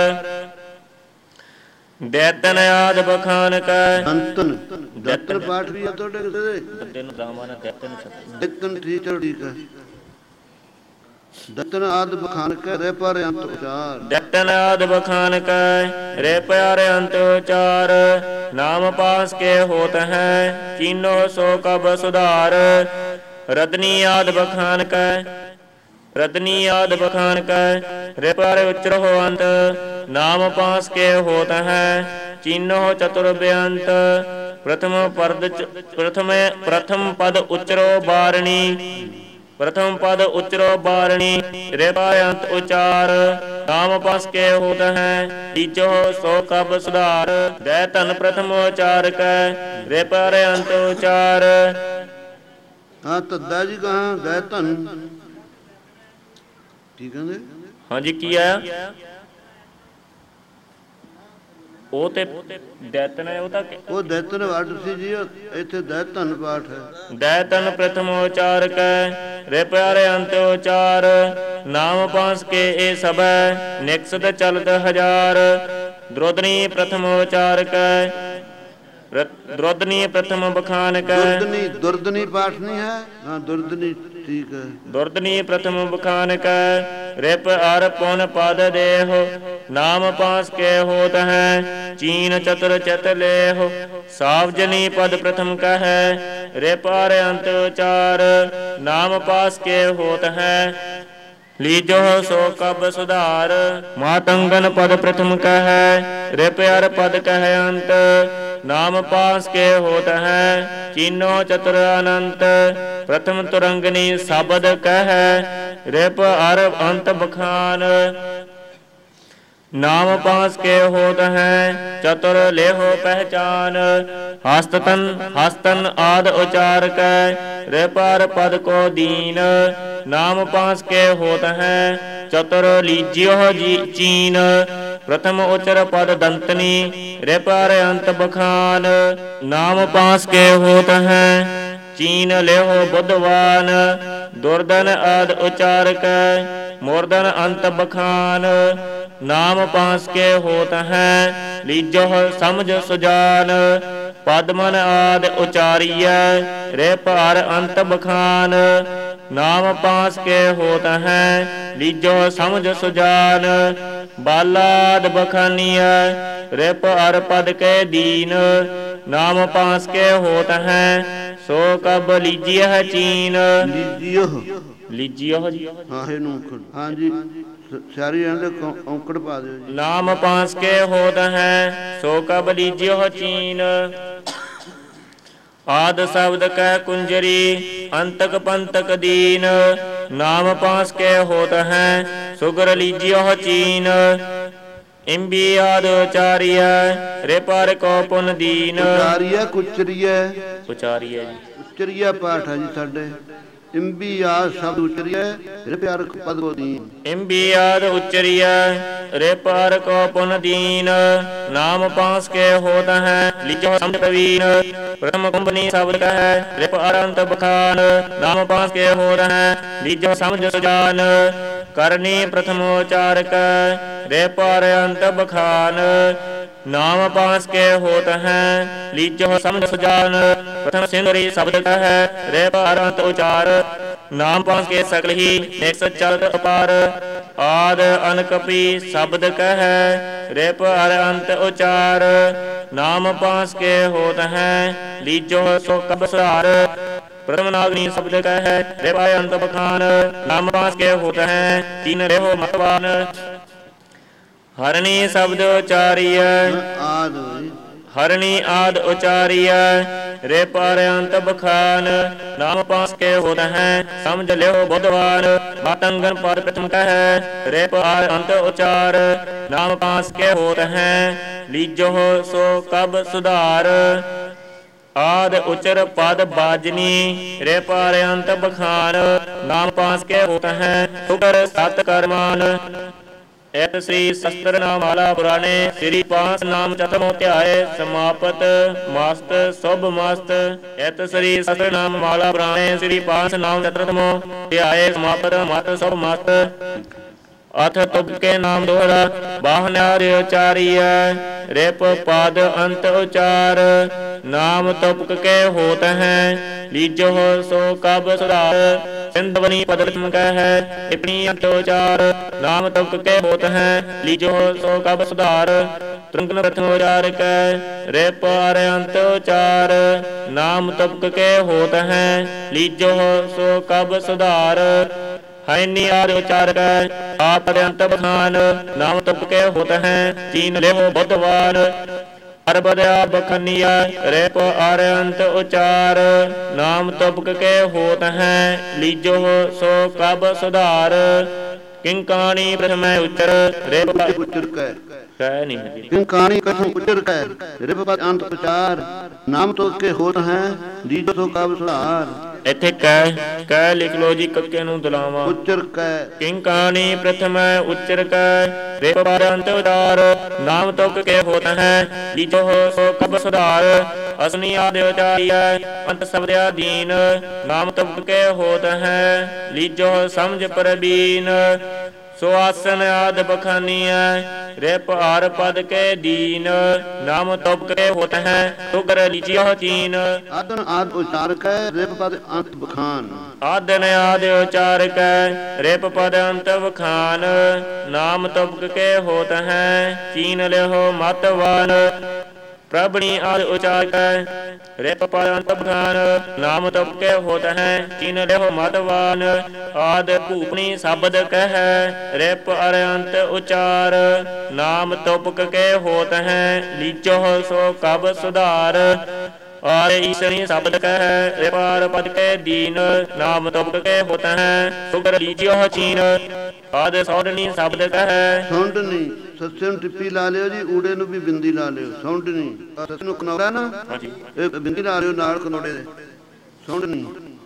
ਦੈਤਨ ਆਦ ਬਖਾਨ ਕੈ।
दंतन दंतन पाठ भी है तो डे
ਬੰਦੇ ਨੂੰ ਦਾਮਾ ਨਾ ਦੈਤਨ ਛਪੇ।
दंतन ठीक है ठीक है। दंतन आद बखान के रे पर अंत उचार,
ਦੈਤਨ ਆਦ ਬਖਾਨ ਕੈ ਰਿਪ ਅਰ ਅੰਤ ਉਚਾਰ। ਨਾਮ ਪਾਸ ਕੇ ਹੋਤ ਹੈ ਚੀਨੋ ਸੋ ਕਬ ਸੁਧਾਰ, ਰਦਨੀ ਆਦ ਬਖਾਨ ਕੈ ਰਦਨੀ ਆਦ ਬਖਾਨ ਕੈ ਰਿਪ ਅਰ ਉਚਰਹੁ ਅੰਤ। ਨਾਮ ਪਾਸ ਕੇ ਹੋਤ ਹੈ ਚੀਨੋ ਚਤੁਰ ਬੇਅੰਤ, ਪ੍ਰਥਮ ਪਦ ਪ੍ਰਥਮੇ ਪ੍ਰਥਮ ਪਦ ਉਚਰੋ ਬਾਰਣੀ, ਪ੍ਰਥਮ ਪਦ ਉਚਰੋ ਬਾਰਣੀ ਰਿਪ ਅਰ ਅੰਤ ਉਚਾਰ। ਨਾਮ ਪਾਸ ਕੇ ਹੋਤ ਹੈ ਤੀਜੋ ਸੋ ਕਬ ਸੁਧਾਰ, ਦੈ ਧਨ ਪ੍ਰਥਮ ਉਚਾਰ ਕੈ ਰਿਪ ਅਰ ਅੰਤ ਉਚਾਰ।
हाँ तद्दा जी कहाँ गए धन ठीक है।
ਹਾਂਜੀ ਕੀ ਆਇਆ? ਉਹ ਤੇ ਦੈਤਨ ਹੈ, ਉਹ ਤਾਂ
ਉਹ ਦੈਤਨ ਵੱਡ ਸੀ ਜੀ, ਇੱਥੇ ਦੈਤਨ ਪਾਠ ਹੈ।
ਦੈਤਨ ਪ੍ਰਥਮ ਉਚਾਰ ਕੈ ਰਿਪ ਅਰ ਅੰਤ ਉਚਾਰ। ਨਾਮ ਪਾਸ ਕੇ ਇਹ ਸਭੈ ਨਿਕਸਦ ਚਲਤ ਹਜ਼ਾਰ, ਦ੍ਰੋਦਨੀ ਪ੍ਰਥਮ ਉਚਾਰ ਕੈ ਦ੍ਰੋਦਨੀ ਪ੍ਰਥਮ ਬਖਾਨ ਕੈ।
ਦੁਰਦਨੀ ਦੁਰਦਨੀ ਪਾਠ ਨਹੀਂ ਹੈ, ਹਾਂ ਦੁਰਦਨੀ ਠੀਕ ਹੈ।
ਦੁਰਦਨੀ ਪ੍ਰਥਮ ਬਖਾਨ ਕੈ ਰਿਪ ਅਰ ਪੁਨ ਪਦ ਦੇਹੁ। ਨਾਮ ਪਾਸ ਕੇ ਹੋਤ ਹੈ ਚੀਨ ਚਤੁਰ ਚਿਤ ਲੇਹੁ, ਸਾਵਜਨੀ ਪਦ ਪ੍ਰਥਮ ਕਹੈ ਰਿਪ ਅਰ ਅੰਤ ਉਚਾਰ। ਨਾਮ ਪਾਸ ਕੇ ਹੋਤ ਹੈ ਲੀਜੋ ਸੋ ਕਬ ਸੁਧਾਰ, ਮਾਤੰਗਨ ਪਦ ਪ੍ਰਥਮ ਕਹੈ ਰਿਪ ਅਰ ਪਦ ਕਹੈ ਅੰਤ। ਨਾਮ ਪਾਸ ਕੇ ਹੋਤ ਹੈ ਚੀਨੋ ਚਤੁਰ ਅਨੰਤ, ਪ੍ਰਥਮ ਤੁਰੰਗਨੀ ਸ਼ਬਦ ਕਹੈ ਰਿਪ ਅਰ ਅੰਤ ਬਖਾਨ। ਨਾਮ ਪਾਸ ਕੇ ਹੋਤ ਹੈ ਚਤੁਰ ਲੇਹੋ ਪਹਿਚਾਨ, ਹਸਤ ਤਨ ਹਸਤਨ ਆਦ ਉਚਾਰ ਕੈ ਰਿਪ ਅਰ ਪਦ ਕੋ ਦੀਨ। ਨਾਮ ਪਾਸ ਕੇ ਹੋਤ ਹੈ ਚਤੁਰ ਲੀਜਿਓ ਜੀ ਚੀਨ, ਪ੍ਰਥਮ ਉਚਰ ਪਦ ਦੰਤਨੀ ਰਿਪ ਅਰ ਅੰਤ ਬਖਾਨ। ਨਾਮ ਪਾਸ ਕੇ ਹੋਤ ਹੈ ਚੀਨ ਲਿਓ ਬੁੱਧਵਾਨ, ਦੁਰਦਨ ਆਦ ਉਚਾਰ ਕੈ मूर्धन अंत बखान। नाम पास के होत हैं लीजो समझ सुजान। पद्मन आदि उचारिय रे पार अंत बखान। नाम पास के होत हैं लीजो समझ सुजान। बालाद बखानिय रे पार पद के दीन। नाम पास के होत हैं सो कब लीजिए चीन।
ਲੀਜੀਓ
ਲੀਜੀਓ ਜੀ।
ਹਾਂ ਇਹਨੂੰ ਔਂਕੜ ਹਾਂਜੀ ਸਾਰੀ ਇਹਦੇ ਔਂਕੜ ਪਾ ਦਿਓ ਜੀ।
ਨਾਮ ਪਾਸ ਕੇ ਹੋਤ ਹੈ ਸੋ ਕਬ ਲੀਜਿਓ ਚੀਨ। ਆਦ ਸ਼ਬਦ ਕਹਿ ਕੁੰਜਰੀ ਅੰਤਕ ਪੰਤਕ ਦੀਨ। ਨਾਮ ਪਾਸ ਕੇ ਹੋਤ ਹੈ ਸੁਗਰ ਲੀਜਿਓ ਚੀਨ। ਇੰਬੀ ਆਦ ਉਚਾਰੀਐ ਰੇ ਪਰ ਕੋ ਪੁਨ ਦੀਨ।
ਉਚਾਰੀਆ ਕੁਚਰੀਐ
ਉਚਾਰੀਐ ਜੀ।
ਉਚਰੀਆ ਪਾਠ ਹੈ ਜੀ ਸਾਡੇ। ਇੰਬੀ ਆਦ ਸ਼ਬਦ ਉਚਰੀਐ ਰੇ ਪਿਆਰ ਪਦ ਕੋ ਦੀਨ।
ਇੰਬੀ ਆਦ ਉਚਰੀਐ ਰੇ ਪਰ ਕੋ ਪੁਨ ਦੀਨ। ਨਾਮ ਪਾਸ ਕੇ ਹੋਤ ਹੈ ਲੀਜੋ ਸਮਝ ਪ੍ਰਵੀਨ। ਪ੍ਰਥਮ ਕੁੰਭਨੀ ਸ਼ਬਦ ਕਹਿ ਰੇ ਪਰ ਅੰਤ ਬਖਾਨ। ਨਾਮ ਪਾਸ ਕੇ ਹੋਤ ਹੈ ਲੀਜੋ ਸਮਝ ਸੁਜਾਨ। ਕਰਨੀ ਪ੍ਰਥਮ ਉਚਾਰਕ ਰੇ ਪਰ ਅੰਤ ਬਖਾਨ। ਨਾਮ ਪਾਸ ਕੇ ਹੋਤ ਹੈ ਲੀਜੋ ਸਮਝ ਸੁਜਾਨ। ਪ੍ਰਥਮ ਸਿੰਦਰੀ ਸ਼ਬਦ ਕਹਿ ਰੇ ਪਰ ਅੰਤ ਉਚਾਰ। ਨਾਮ ਪਾਸ ਕੇ ਸਕਲ ਹੀ ਨਿਕਸ ਚਲਤ ਅਪਾਰ। ਆਦ ਅਨਕਪੀ ਸ਼ਬਦ ਕਹਿ ਰੇ ਪਰ ਅੰਤ ਉਚਾਰ। ਨਾਮ ਪਾਸ ਕੇ ਹੋਤ ਹੈ ਲੀਜੋ ਸੋ ਕਬ ਸੁਧਾਰ। ਪ੍ਰਥਮ ਨਾਗਨੀ ਸ਼ਬਦ ਕਹਿ ਰੇ ਪਰ ਅੰਤ ਬਖਾਨ। ਨਾਮ ਪਾਸ ਕੇ ਹੋਤ ਹੈ ਤੀਨ ਰਹਿਓ ਮਤਵਾਨ। ਹਰਣੀ ਸ਼ਬਦ ਉਚਾਰੀਐ
ਆਦ
ਹਰਣੀ ਆਦ ਉਚਾਰੀਐ ਰੇ ਪਰ ਅੰਤ ਬਖਾਨ। ਨਾਮ ਪਾਸ ਕੇ ਹੋਤ ਹੈ ਸਮਝ ਲਿਓ ਬੁੱਧਵਾਨ। ਮਾਤੰਗਨ ਪਦ ਪ੍ਰਥਮ ਕਹਿ ਰੇ ਪਰ ਅੰਤ ਉਚਾਰ। ਨਾਮ ਪਾਸ ਕੇ ਹੋਤ ਹੈ ਲੀਜੋ ਸੋ ਕਬ ਸੁਧਾਰ। ਆਦ ਉਚਰ ਪਦ ਬਾਜਨੀ ਰੇ ਪਰ ਅੰਤ ਬਖਾਨ। ਨਾਮ ਪਾਸ ਕੇ ਹੋਤ ਹੈ ਸੁਕਰ ਸਤ ਕਰਮਾਨ। ਐਤ ਸ੍ਰੀ ਸ਼ਸਤਰ ਨਾਮਾਲਾ ਪੁਰਾਣੇ ਸ੍ਰੀ ਪਾਂਚ ਨਾਮ ਚਤਮੋ ਧਿਆਏ ਸਮਾਪਤ ਮਸਤ ਸੁਭ ਮਸਤ। ਐਤ ਸ੍ਰੀ ਸ਼ਸਤਰ ਨਾਮਾਲਾ ਪੁਰਾਣੇ ਸ੍ਰੀ ਪਾਂਚ ਨਾਮ ਚਤਮੋ ਧਿਆਏ ਸਮਾਪਤ ਮਸਤ ਸੁਭ ਮਸਤ। ਅਥ ਤੁਕੇ ਨਾਮ ਦੋਹਰਾ ਬਾਹਨਿਆਰ ਉਚਾਰੀਐ ਰਿਪ ਪਦ ਅੰਤ ਉਚਾਰ। ਨਾਮ ਤੁਪਕ ਕੇ ਹੋਤ ਹੈ ਲੀਜੋ ਸੋ ਕਬ ਸੁਧਾਰ। ਸਿੰਧਵਨੀ ਪਦ ਪ੍ਰਥਮ ਕਹਿ ਇਪਣੀ ਅੰਤ ਉਚਾਰ। ਨਾਮ ਤੁਪਕ ਕੇ ਹੋਤ ਹੈ ਲੀਜੋ ਸੋ ਕਬ ਸੁਧਾਰ। ਤਰੰਗਨ ਪ੍ਰਥਮ ਉਚਾਰ ਕੈ ਰੇ ਪਰ ਅੰਤ ਉਚਾਰ। ਨਾਮ ਤੁਪਕ ਕੇ ਹੋਤ ਹੈ ਲੀਜੋ ਸੋ ਕਬ ਸੁਧਾਰ। ਹੈਨੀ ਆਦ ਉਚਾਰ ਕੈ ਆਪ ਅੰਤ ਬਖਾਨ। ਨਾਮ ਤੁਪਕ ਕੇ ਹੋਤ ਹੈ ਤੀਨ ਲਿਓ ਬੁੱਧਵਾਨ। ਅਰਬਦਿਆ ਬਖਨੀਆ ਰੇ ਪਰ ਅੰਤ ਉਚਾਰ। ਨਾਮ ਤੁਪਕ ਕੇ ਹੋਤ ਹੈ ਲੀਜੋ ਸੋ ਕਬ ਸੁਧਾਰ। ਕਿੰਕਾਣੀ ਪ੍ਰਥਮੈ ਉਚਰ ਰੇ
ਉਚਰ ਕੈ
ਕਹਿ ਨਹੀਂ।
ਕਿੰਕਾਣੀ ਕਥਮ ਉਚਰ ਕੈ ਰੇ ਪਦ ਅੰਤ ਉਚਾਰ। ਨਾਮ ਤੁਪਕ ਕੇ ਹੋਤ ਹੈ ਲੀਜੋ ਸੋ ਕਬ ਸੁਧਾਰ।
ਇੱਥੇ ਕਹਿ ਕਹਿ ਲਿਖ ਲੋ ਜੀ ਕੱਕੇ ਨੂੰ ਦਲਾਵਾਂ।
ਉਚਰ ਕੈ
ਕਿੰਕਾਣੀ ਪ੍ਰਥਮੈ ਉਚਰ ਕੈ ਰੇ ਪਰ ਅੰਤ ਉਚਾਰ। ਨਾਮ ਤੁਪਕ ਕੇ ਹੋਤ ਹੈ ਲੀਜੋ ਸੋ ਕਬ ਸੁਧਾਰ। ਅਸਨੀ ਆਦਿ ਉਚਾਰੀਐ ਅੰਤ ਸ਼ਬਦਿਆ ਦੀਨ। ਨਾਮ ਤੁਪਕ ਕੇ ਹੋਤ ਹੈ ਲੀਜੋ ਸਮਝ ਪ੍ਰਬੀਨ। ਸੋ ਆਸਨ ਆਦ ਬਖਾਨੀਐ ਰੇ ਪਰ ਪਦ ਕੇ ਦੀਨ। ਨਾਮ ਤੁਪਕ ਕੇ ਹੋਤ ਹੈ ਸੁਗਰ ਲੀਜਿਓ ਚੀਨ।
ਆਦਨ ਆਦ ਉਚਾਰ ਕੈ ਰਿਪ ਪਦ ਅੰਤ ਬਖਾਨ।
ਆਦਨ ਆਦਿ ਉਚਾਰ ਕੈ ਰਿਪ ਪਦ ਅੰਤ ਬਖਾਨ। ਨਾਮ ਤੁਪਕ ਕੇ ਹੋਤ ਹੈ ਚੀਨ ਲਿਓ ਮਤਵਾਨ। ਪ੍ਰਭਣੀ ਆਦਿ ਉਚਾਰ ਕੈ ਰਿਪ ਪਦ ਅੰਤ ਬਖਾਨ। ਨਾਮ ਤੁਪਕ ਕੇ ਹੋਤ ਹੈ ਚੀਨ ਲਿਓ ਮਤਵਾਨ। ਆਦ ਭੂਪਣੀ ਸ਼ਬਦ ਕਹਿ ਰਿਪ ਅਰ ਅੰਤ ਉਚਾਰ। ਨਾਮ ਤੁਪਕ ਕੇ ਹੋਤ ਹੈ ਲੀਜੋ ਸੋ ਕਬ ਸੁਧਾਰ। ਆਰ ਈਸਣੀ ਸ਼ਬਦ ਕਹਿ ਰੇ ਪਰ ਪਦ ਕੇ ਦੀਨ। ਨਾਮ ਤੁਪਕ ਕੇ ਹੋਤ ਹੈ ਸੁਗਰ ਲੀਜਿਓ ਚੀਨ। ਆਦ ਸੌਂਡਨੀ ਸ਼ਬਦ ਕਹਿ
ਸੌਂਡਨੀ ਸੱਸੇ ਨੂੰ ਟਿੱਪੀ ਲਾ ਲਿਓ ਜੀ। ਊੜੇ ਨੂੰ ਵੀ ਬਿੰਦੀ ਲਾ ਲਿਓ। ਸੌਂਡਨੀ ਸੱਸੇ ਨੂੰ ਕਨੌੜਾ ਨਾ ਇਹ ਬਿੰਦੀ ਲਾ ਲਿਓ ਨਾਲ ਕਨੌੜੇ ਦੇ। ਸੌਂਡਨੀ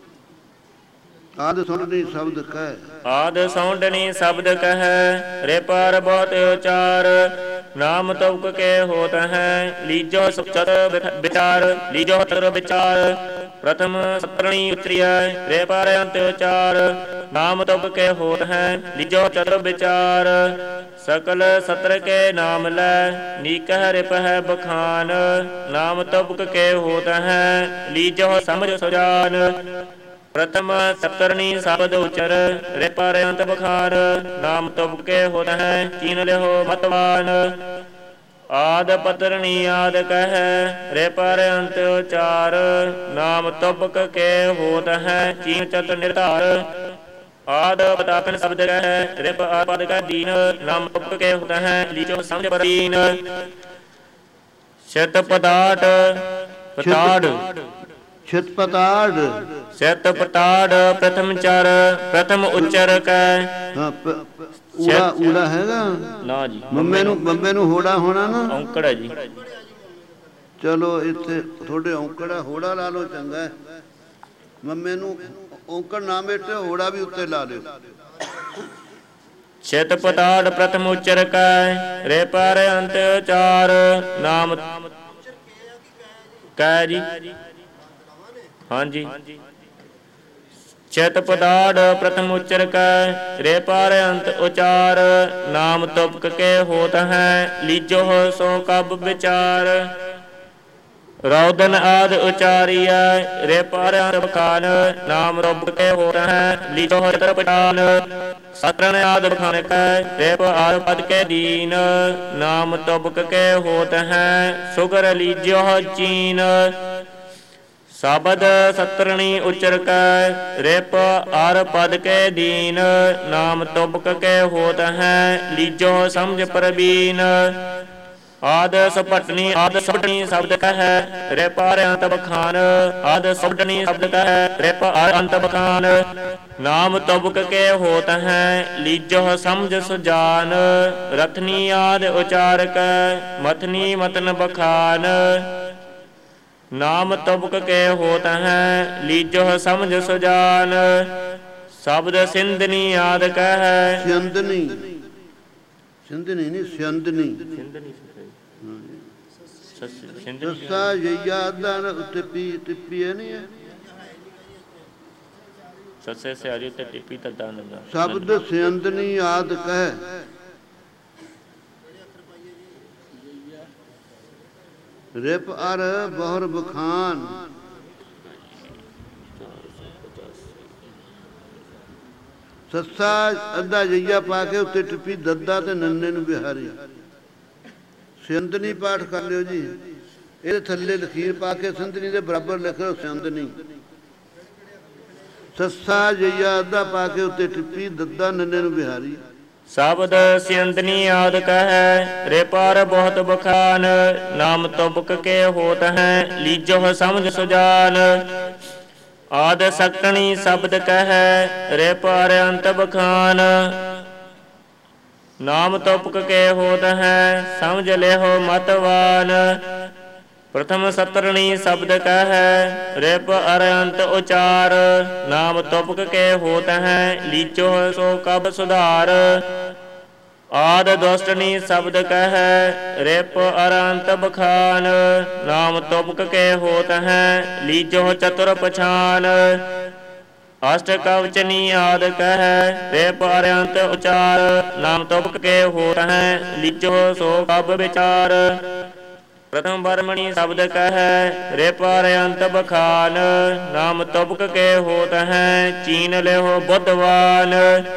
ਆਦ ਸੌਂਡਨੀ ਸ਼ਬਦ ਕਹਿ।
ਆਦ ਸੌਂਡਨੀ ਸ਼ਬਦ ਕਹਿ ਰੇ ਪਰ ਬਹੁਤ ਉਚਾਰ। ਨਾਮ ਤੁਪਕ ਕੇ ਹੋਤ ਹੈ ਲੀਜੋ ਚਤੁਰ ਵਿਚਾਰ। ਲੀਜੋ ਚਤੁਰ ਵਿਚਾਰ प्रथम सतरणी उतरिया रे पार अंत उचार नाम तुप के होत है लीजो चतुर विचार सकल सत्र के नाम लै नीकह रिपह बखान नाम तुपक के होत है लीजो समझ सुजान प्रथम सतरणी शब्द उचर रे पार अंत बखान नाम तुप के होत है कीन लेहो मतवान आद पतरणी आद कह रे पर अंत उचार नाम तुपक के होत है चीन चत निर्धार आद पतापन शब्द कह रे पद का दीन नाम तुपक के होत है लीचो समझ परदीन शत पदाट पताड़
छित पताड़
शत पताड़ प्रथम चर प्रथम उच्चर कह
ਊੜਾ ਊੜਾ ਹੈਗਾ
ਨਾ ਜੀ
ਮੰਮੇ ਨੂੰ ਮੰਮੇ ਨੂੰ ਹੋੜਾ ਹੋਣਾ ਨਾ
ਔਂਕੜ ਹੈ ਜੀ
ਚਲੋ ਇੱਥੇ ਤੁਹਾਡੇ ਔਂਕੜਾ ਹੋੜਾ ਲਾ ਲਓ ਚੰਗਾ ਹੈ ਮੰਮੇ ਨੂੰ ਔਂਕੜ ਨਾ ਬੇਟੇ ਹੋੜਾ ਵੀ ਉੱਤੇ ਲਾ ਲਿਓ
ਛਿਤ ਪਤਾੜ ਪ੍ਰਥਮ ਉਚਰ ਕੈ ਰੇ ਪਰ ਅੰਤ ਉਚਾਰ ਨਾਮ ਕੈ ਜੀ ਹਾਂਜੀ ਚਿਤ ਪਦਾੜ ਪ੍ਰਥਮ ਉਚਰ ਕੈ ਰੇ ਪਾਰ ਅੰਤ ਉਚਾਰ ਨਾਮ ਤੁਪਕ ਕੇ ਹੋਤ ਹੈ ਲੀਜੋ ਸੋ ਕਬ ਵਿਚਾਰ ਰੌਦਨ ਆਦ ਉਚਾਰੀਐ ਰੇ ਪਾਰ ਅੰਤ ਬਖਾਨ ਨਾਮ ਰੁਬ ਕੇ ਹੋਤ ਹੈ ਲੀਜੋ ਚਤੁਰ ਪਛਾਨ ਸਤਰਨ ਆਦ ਬਖਾਨ ਕੈ ਰੇ ਪਾਰ ਪਦ ਕੇ ਦੀਨ ਨਾਮ ਤੁਪਕ ਕੇ ਹੋਤ ਹੈ ਸੁਗਰ ਲੀਜੋ ਚੀਨ शब्द सतरणी उचर कੈ रिप अर पद के दीन नाम तुपक के होत है लीजो समझ परबीन आद सपटनी आद सपटनी शब्द कह रिप अर अंत बखान आद सपटनी शब्द कह रिप अर अंत बखान नाम तुपक के होत है लीजो समझ सुजान रथनी आद उचार कै मथनी मतन बखान नाम तुपक के होत है लीजो समझ सुजान शब्द सिंधनी आद कह
सिंधनी सिंधनी नहीं सिंधनी सस्सा यया दान टिप्पी टिप्पी है नहीं है
सस्से से आरी ते टिप्पी ता दान
शब्द सिंधनी आद कह रिप अर बहुर बखान सस्सा ਅੱਧਾ ਜਈਆ ਪਾ ਕੇ ਉੱਤੇ ਟਿੱਪੀ ਦੱਦਾ ਤੇ ਨੰਨੇ ਨੂੰ ਬਿਹਾਰੀ ਸਿੰਧਨੀ ਪਾਠ ਕਰ ਲਿਓ ਜੀ ਇਹਦੇ ਥੱਲੇ ਲਖੀਰ ਪਾ ਕੇ ਸਿੰਧਨੀ ਦੇ ਬਰਾਬਰ ਲਿਖ ਲਓ ਸਿੰਧਨੀ ਸੱਸਾ ਜਈਆ ਅੱਧਾ ਪਾ ਕੇ ਉੱਤੇ ਟਿੱਪੀ ਦੱਦਾ ਨੰਨੇ ਨੂੰ ਬਿਹਾਰੀ
शब्द सिंधनी आद कह रे पार बहुत बखान नाम तुपक के होत है लीजो समझ सुजान आद सकटनी शब्द कह रे पार अंत बखान नाम तुपक के होत है समझ लेहो मतवान प्रथम सतरणी शब्द कह रिप अर अंत उचार नाम तुपक के होत है लीचो सो कब सुधार आद दोष्टनी शब्द कह रिप अर अंत बखान नाम तुपक के होत है लीजो चतुर पछान अष्ट कवचनी आद कह रिप अर अंत उचार नाम तुपक के होत है लीचो सो कब विचार प्रथम बर्मणि शब्द कह रे पार अंत बखान नाम तुपक के होत है चीन लेहो बुद्धवान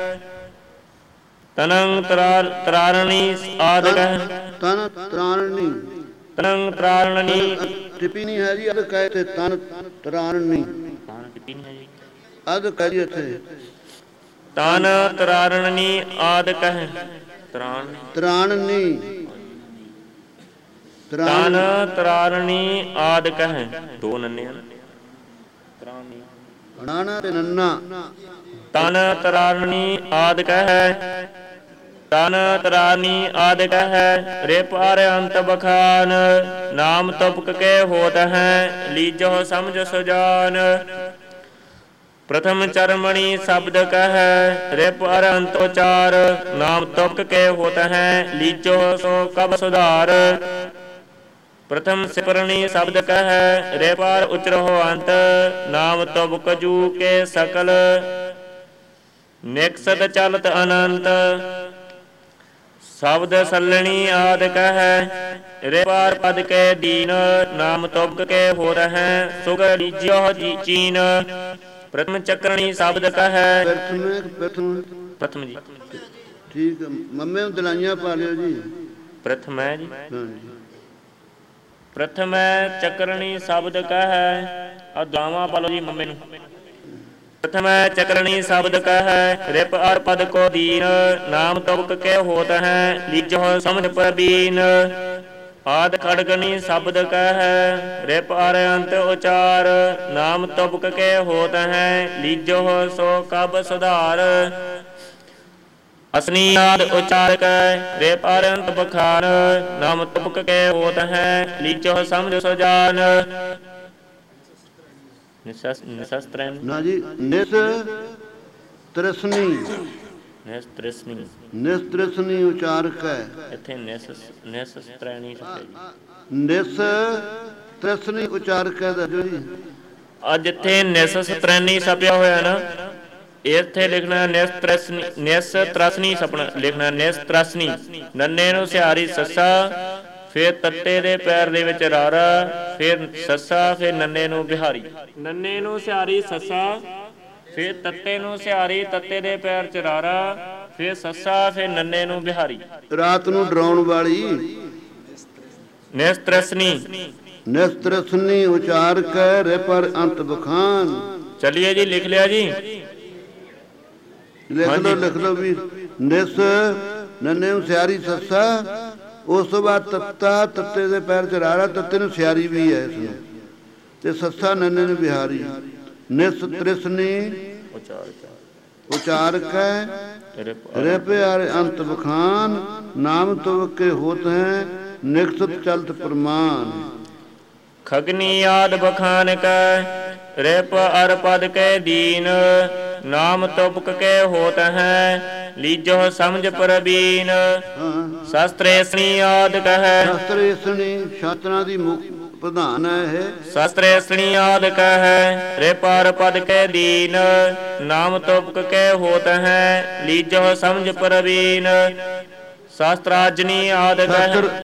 तनंग त्रारणी आद कह
तन त्रारणी
तनंग त्रारणी
टिप्पी नहीं है जी अद कहते तन त्रारणी अद कह थे
तन त्रारणी आद कह त्राण
त्राणनी
तन त्रारणी आद कह दो नन्ने त्राणी
नाना ते नन्ना
तन त्रारणी आद कह तन त्रारणी आद कह रे पार अंत बखान नाम तुपक के होत है लीजो समझ सुजान प्रथम चरमणि शब्द कह रिप अर अंत उचार नाम तुपक के होत है लीजो सो कब सुधार ਪ੍ਰਥਮ ਸਿਪਰਣੀ ਸ਼ਬਦ ਕਹਿ ਰੇ ਪਾਰ ਉਚਰਹੁ ਅੰਤ ਨਾਮ ਤੁਬ ਕਜੂ ਕੇ ਸਕਲ ਨਿਕਸਦ ਚਲਤ ਅਨੰਤ ਸ਼ਬਦ ਸੱਲਣੀ ਆਦ ਕਹਿ ਰੇ ਪਾਰ ਪਦ ਕੇ ਦੀਨ ਨਾਮ ਤੁਬ ਕੇ ਹੋ ਰਹਿ ਸੁਗ ਲੀਜਿਓ ਜੀ ਚੀਨ ਪ੍ਰਥਮ ਚੱਕਰਣੀ ਸ਼ਬਦ ਕਹਿ
ਪ੍ਰਥਮ ਪ੍ਰਥਮ
ਪ੍ਰਥਮ ਜੀ
ਠੀਕ ਹੈ ਮੰਮੇ ਨੂੰ ਦਲਾਈਆਂ ਪਾ ਲਿਓ ਜੀ
ਪ੍ਰਥਮ ਹੈ ਜੀ
ਹਾਂਜੀ
ਪ੍ਰਥਮ ਚੱਕਰਣੀ ਸ਼ਬਦ ਕਹਿ ਆ ਦਾਵਾ ਪਾ ਲਓ ਜੀ ਮੰਮੇ ਨੂੰ ਪ੍ਰਥਮ ਚੱਕਰਣੀ ਸ਼ਬਦ ਕਹਿ ਰਿਪ ਅਰ ਪਦ ਕੋ ਦੀਨ ਨਾਮ ਤੁਬਕ ਕੇ ਹੋਤ ਹੈ ਲੀਜੋ ਸਮਝ ਪ੍ਰਬੀਨ ਆਦ ਖੜਗਣੀ ਸ਼ਬਦ ਕਹਿ ਰਿਪ ਅਰ ਅੰਤ ਉਚਾਰ ਨਾਮ ਤੁਬਕ ਕੇ ਹੋਤ ਹੈ ਲੀਜੋ ਸੋ ਕਬ ਸੁਧਾਰ ਅਸਨੀ ਆਦ ਉਚਾਰ ਕੈ ਰੇ ਪਾਰੰਤ ਬਖਾਨ ਨਾਮ ਤੁਬਕ ਕੇ ਹੋਤ ਹੈ ਲੀਚੋ ਸਮਝ ਸੁਜਾਨ ਨਿਸਸ ਨਿਸਸਤਰਨ
ਨਾ ਜੀ ਨਿਸ ਤ੍ਰਿਸਨੀ
ਨਿਸ ਤ੍ਰਿਸਨੀ
ਨਿਸ ਤ੍ਰਿਸਨੀ ਉਚਾਰਕ ਹੈ
ਇੱਥੇ ਨਿਸ ਨਿਸਸਤਰਣੀ ਸੱਚੇ ਜੀ
ਨਿਸ ਤ੍ਰਿਸਨੀ ਉਚਾਰਕ ਹੈ ਦੱਸੋ ਜੀ
ਆ ਜਿੱਥੇ ਨਿਸਸਤਰਣੀ ਛਪਿਆ ਹੋਇਆ ਨਾ ਇੱਥੇ ਲਿਖਣਾ ਨਿਸ ਤ੍ਰਿਸਨੀ ਨਿਸ ਤਰਸਨੀ ਛਪਣਾ ਲਿਖਣਾ ਨਿਸ ਤਰਸਨੀ ਨੰਨੇ ਨੂੰ ਸਿਹਾਰੀ ਸੱਸਾ ਫਿਰ ਤੱਤੇ ਦੇ ਪੈਰ ਦੇ ਵਿੱਚ ਰਾਰਾ ਫਿਰ ਸੱਸਾ ਫਿਰ ਨੰਨੇ ਨੂੰ ਬਿਹਾਰੀ ਨੰਨੇ ਨੂੰ ਸਿਹਾਰੀ ਸੱਸਾ ਫਿਰ ਤੱਤੇ ਨੂੰ ਸਿਹਾਰੀ ਤੱਤੇ ਦੇ ਪੈਰ ਚ ਰਾਰਾ ਫਿਰ ਸੱਸਾ ਫਿਰ ਨੰਨੇ ਨੂੰ ਬਿਹਾਰੀ
ਰਾਤ ਨੂੰ ਡਰਾਉਣ ਵਾਲੀ
ਨਿਸ ਤਰਸਨੀ
ਨਿਸ ਤ੍ਰਿਸਨੀ ਉਚਾਰਕ ਹੈ ਰੇ ਪਰ ਅੰਤ ਬਖਾਨ
ਚਲਿਏ ਜੀ ਲਿਖ ਲਿਆ ਜੀ
ਲਿਖ ਲਓ ਲਿਖ ਲਓ ਵੀ ਨਿਸ ਨੰਨੇ ਨੂੰ ਸਿਆਰੀ ਸੱਸਾ ਉਸ ਤੋਂ ਬਾਅਦ ਤੱਤਾ ਤੱਤੇ ਦੇ ਪੈਰ ਚ ਰਾੜਾ ਤੱਤੇ ਨੂੰ ਸਿਆਰੀ ਵੀ ਹੈ ਇਸ ਨੂੰ ਤੇ ਸੱਸਾ ਨੰਨੇ ਨੂੰ ਬਿਹਾਰੀ ਨਿਸ ਤ੍ਰਿਸਨੀ ਉਚਾਰਕ ਹੈ ਰੇ ਪਿਆਰੇ ਅੰਤ ਬਖਾਨ ਨਾਮ ਤੁਬ ਕੇ ਹੋਤ ਹੈ ਨਿਕਸਤ ਚਲਤ ਪ੍ਰਮਾਨ
ਖਗਨੀ ਆਦ ਬਖਾਨ ਕੈ ਰਿਪ ਅਰ ਪਦ ਕੇ ਦੀਨ ਨਾਮ ਤੁਬਕ ਕੇ ਹੋਤ ਹੈ ਲੀਜੋ ਸਮਝ ਪ੍ਰਬੀਨ ਸ਼ਾਸਤਰੇਸਣੀ ਆਦ ਕਹਿ
ਸ਼ਾਸਤਰੇਸਣੀ ਸ਼ਾਸਤਰਾਂ ਦੀ ਮੁੱਖ ਪ੍ਰਧਾਨ ਹੈ ਇਹ
ਸ਼ਾਸਤਰੇਸਣੀ ਆਦ ਕਹਿ ਰੇ ਪਾਰ ਪਦ ਕੇ ਦੀਨ ਨਾਮ ਤੁਬਕ ਕੇ ਹੋਤ ਹੈ ਲੀਜੋ ਸਮਝ ਪ੍ਰਬੀਨ ਸ਼ਾਸਤਰਾਜਨੀ ਆਦ ਕਹਿ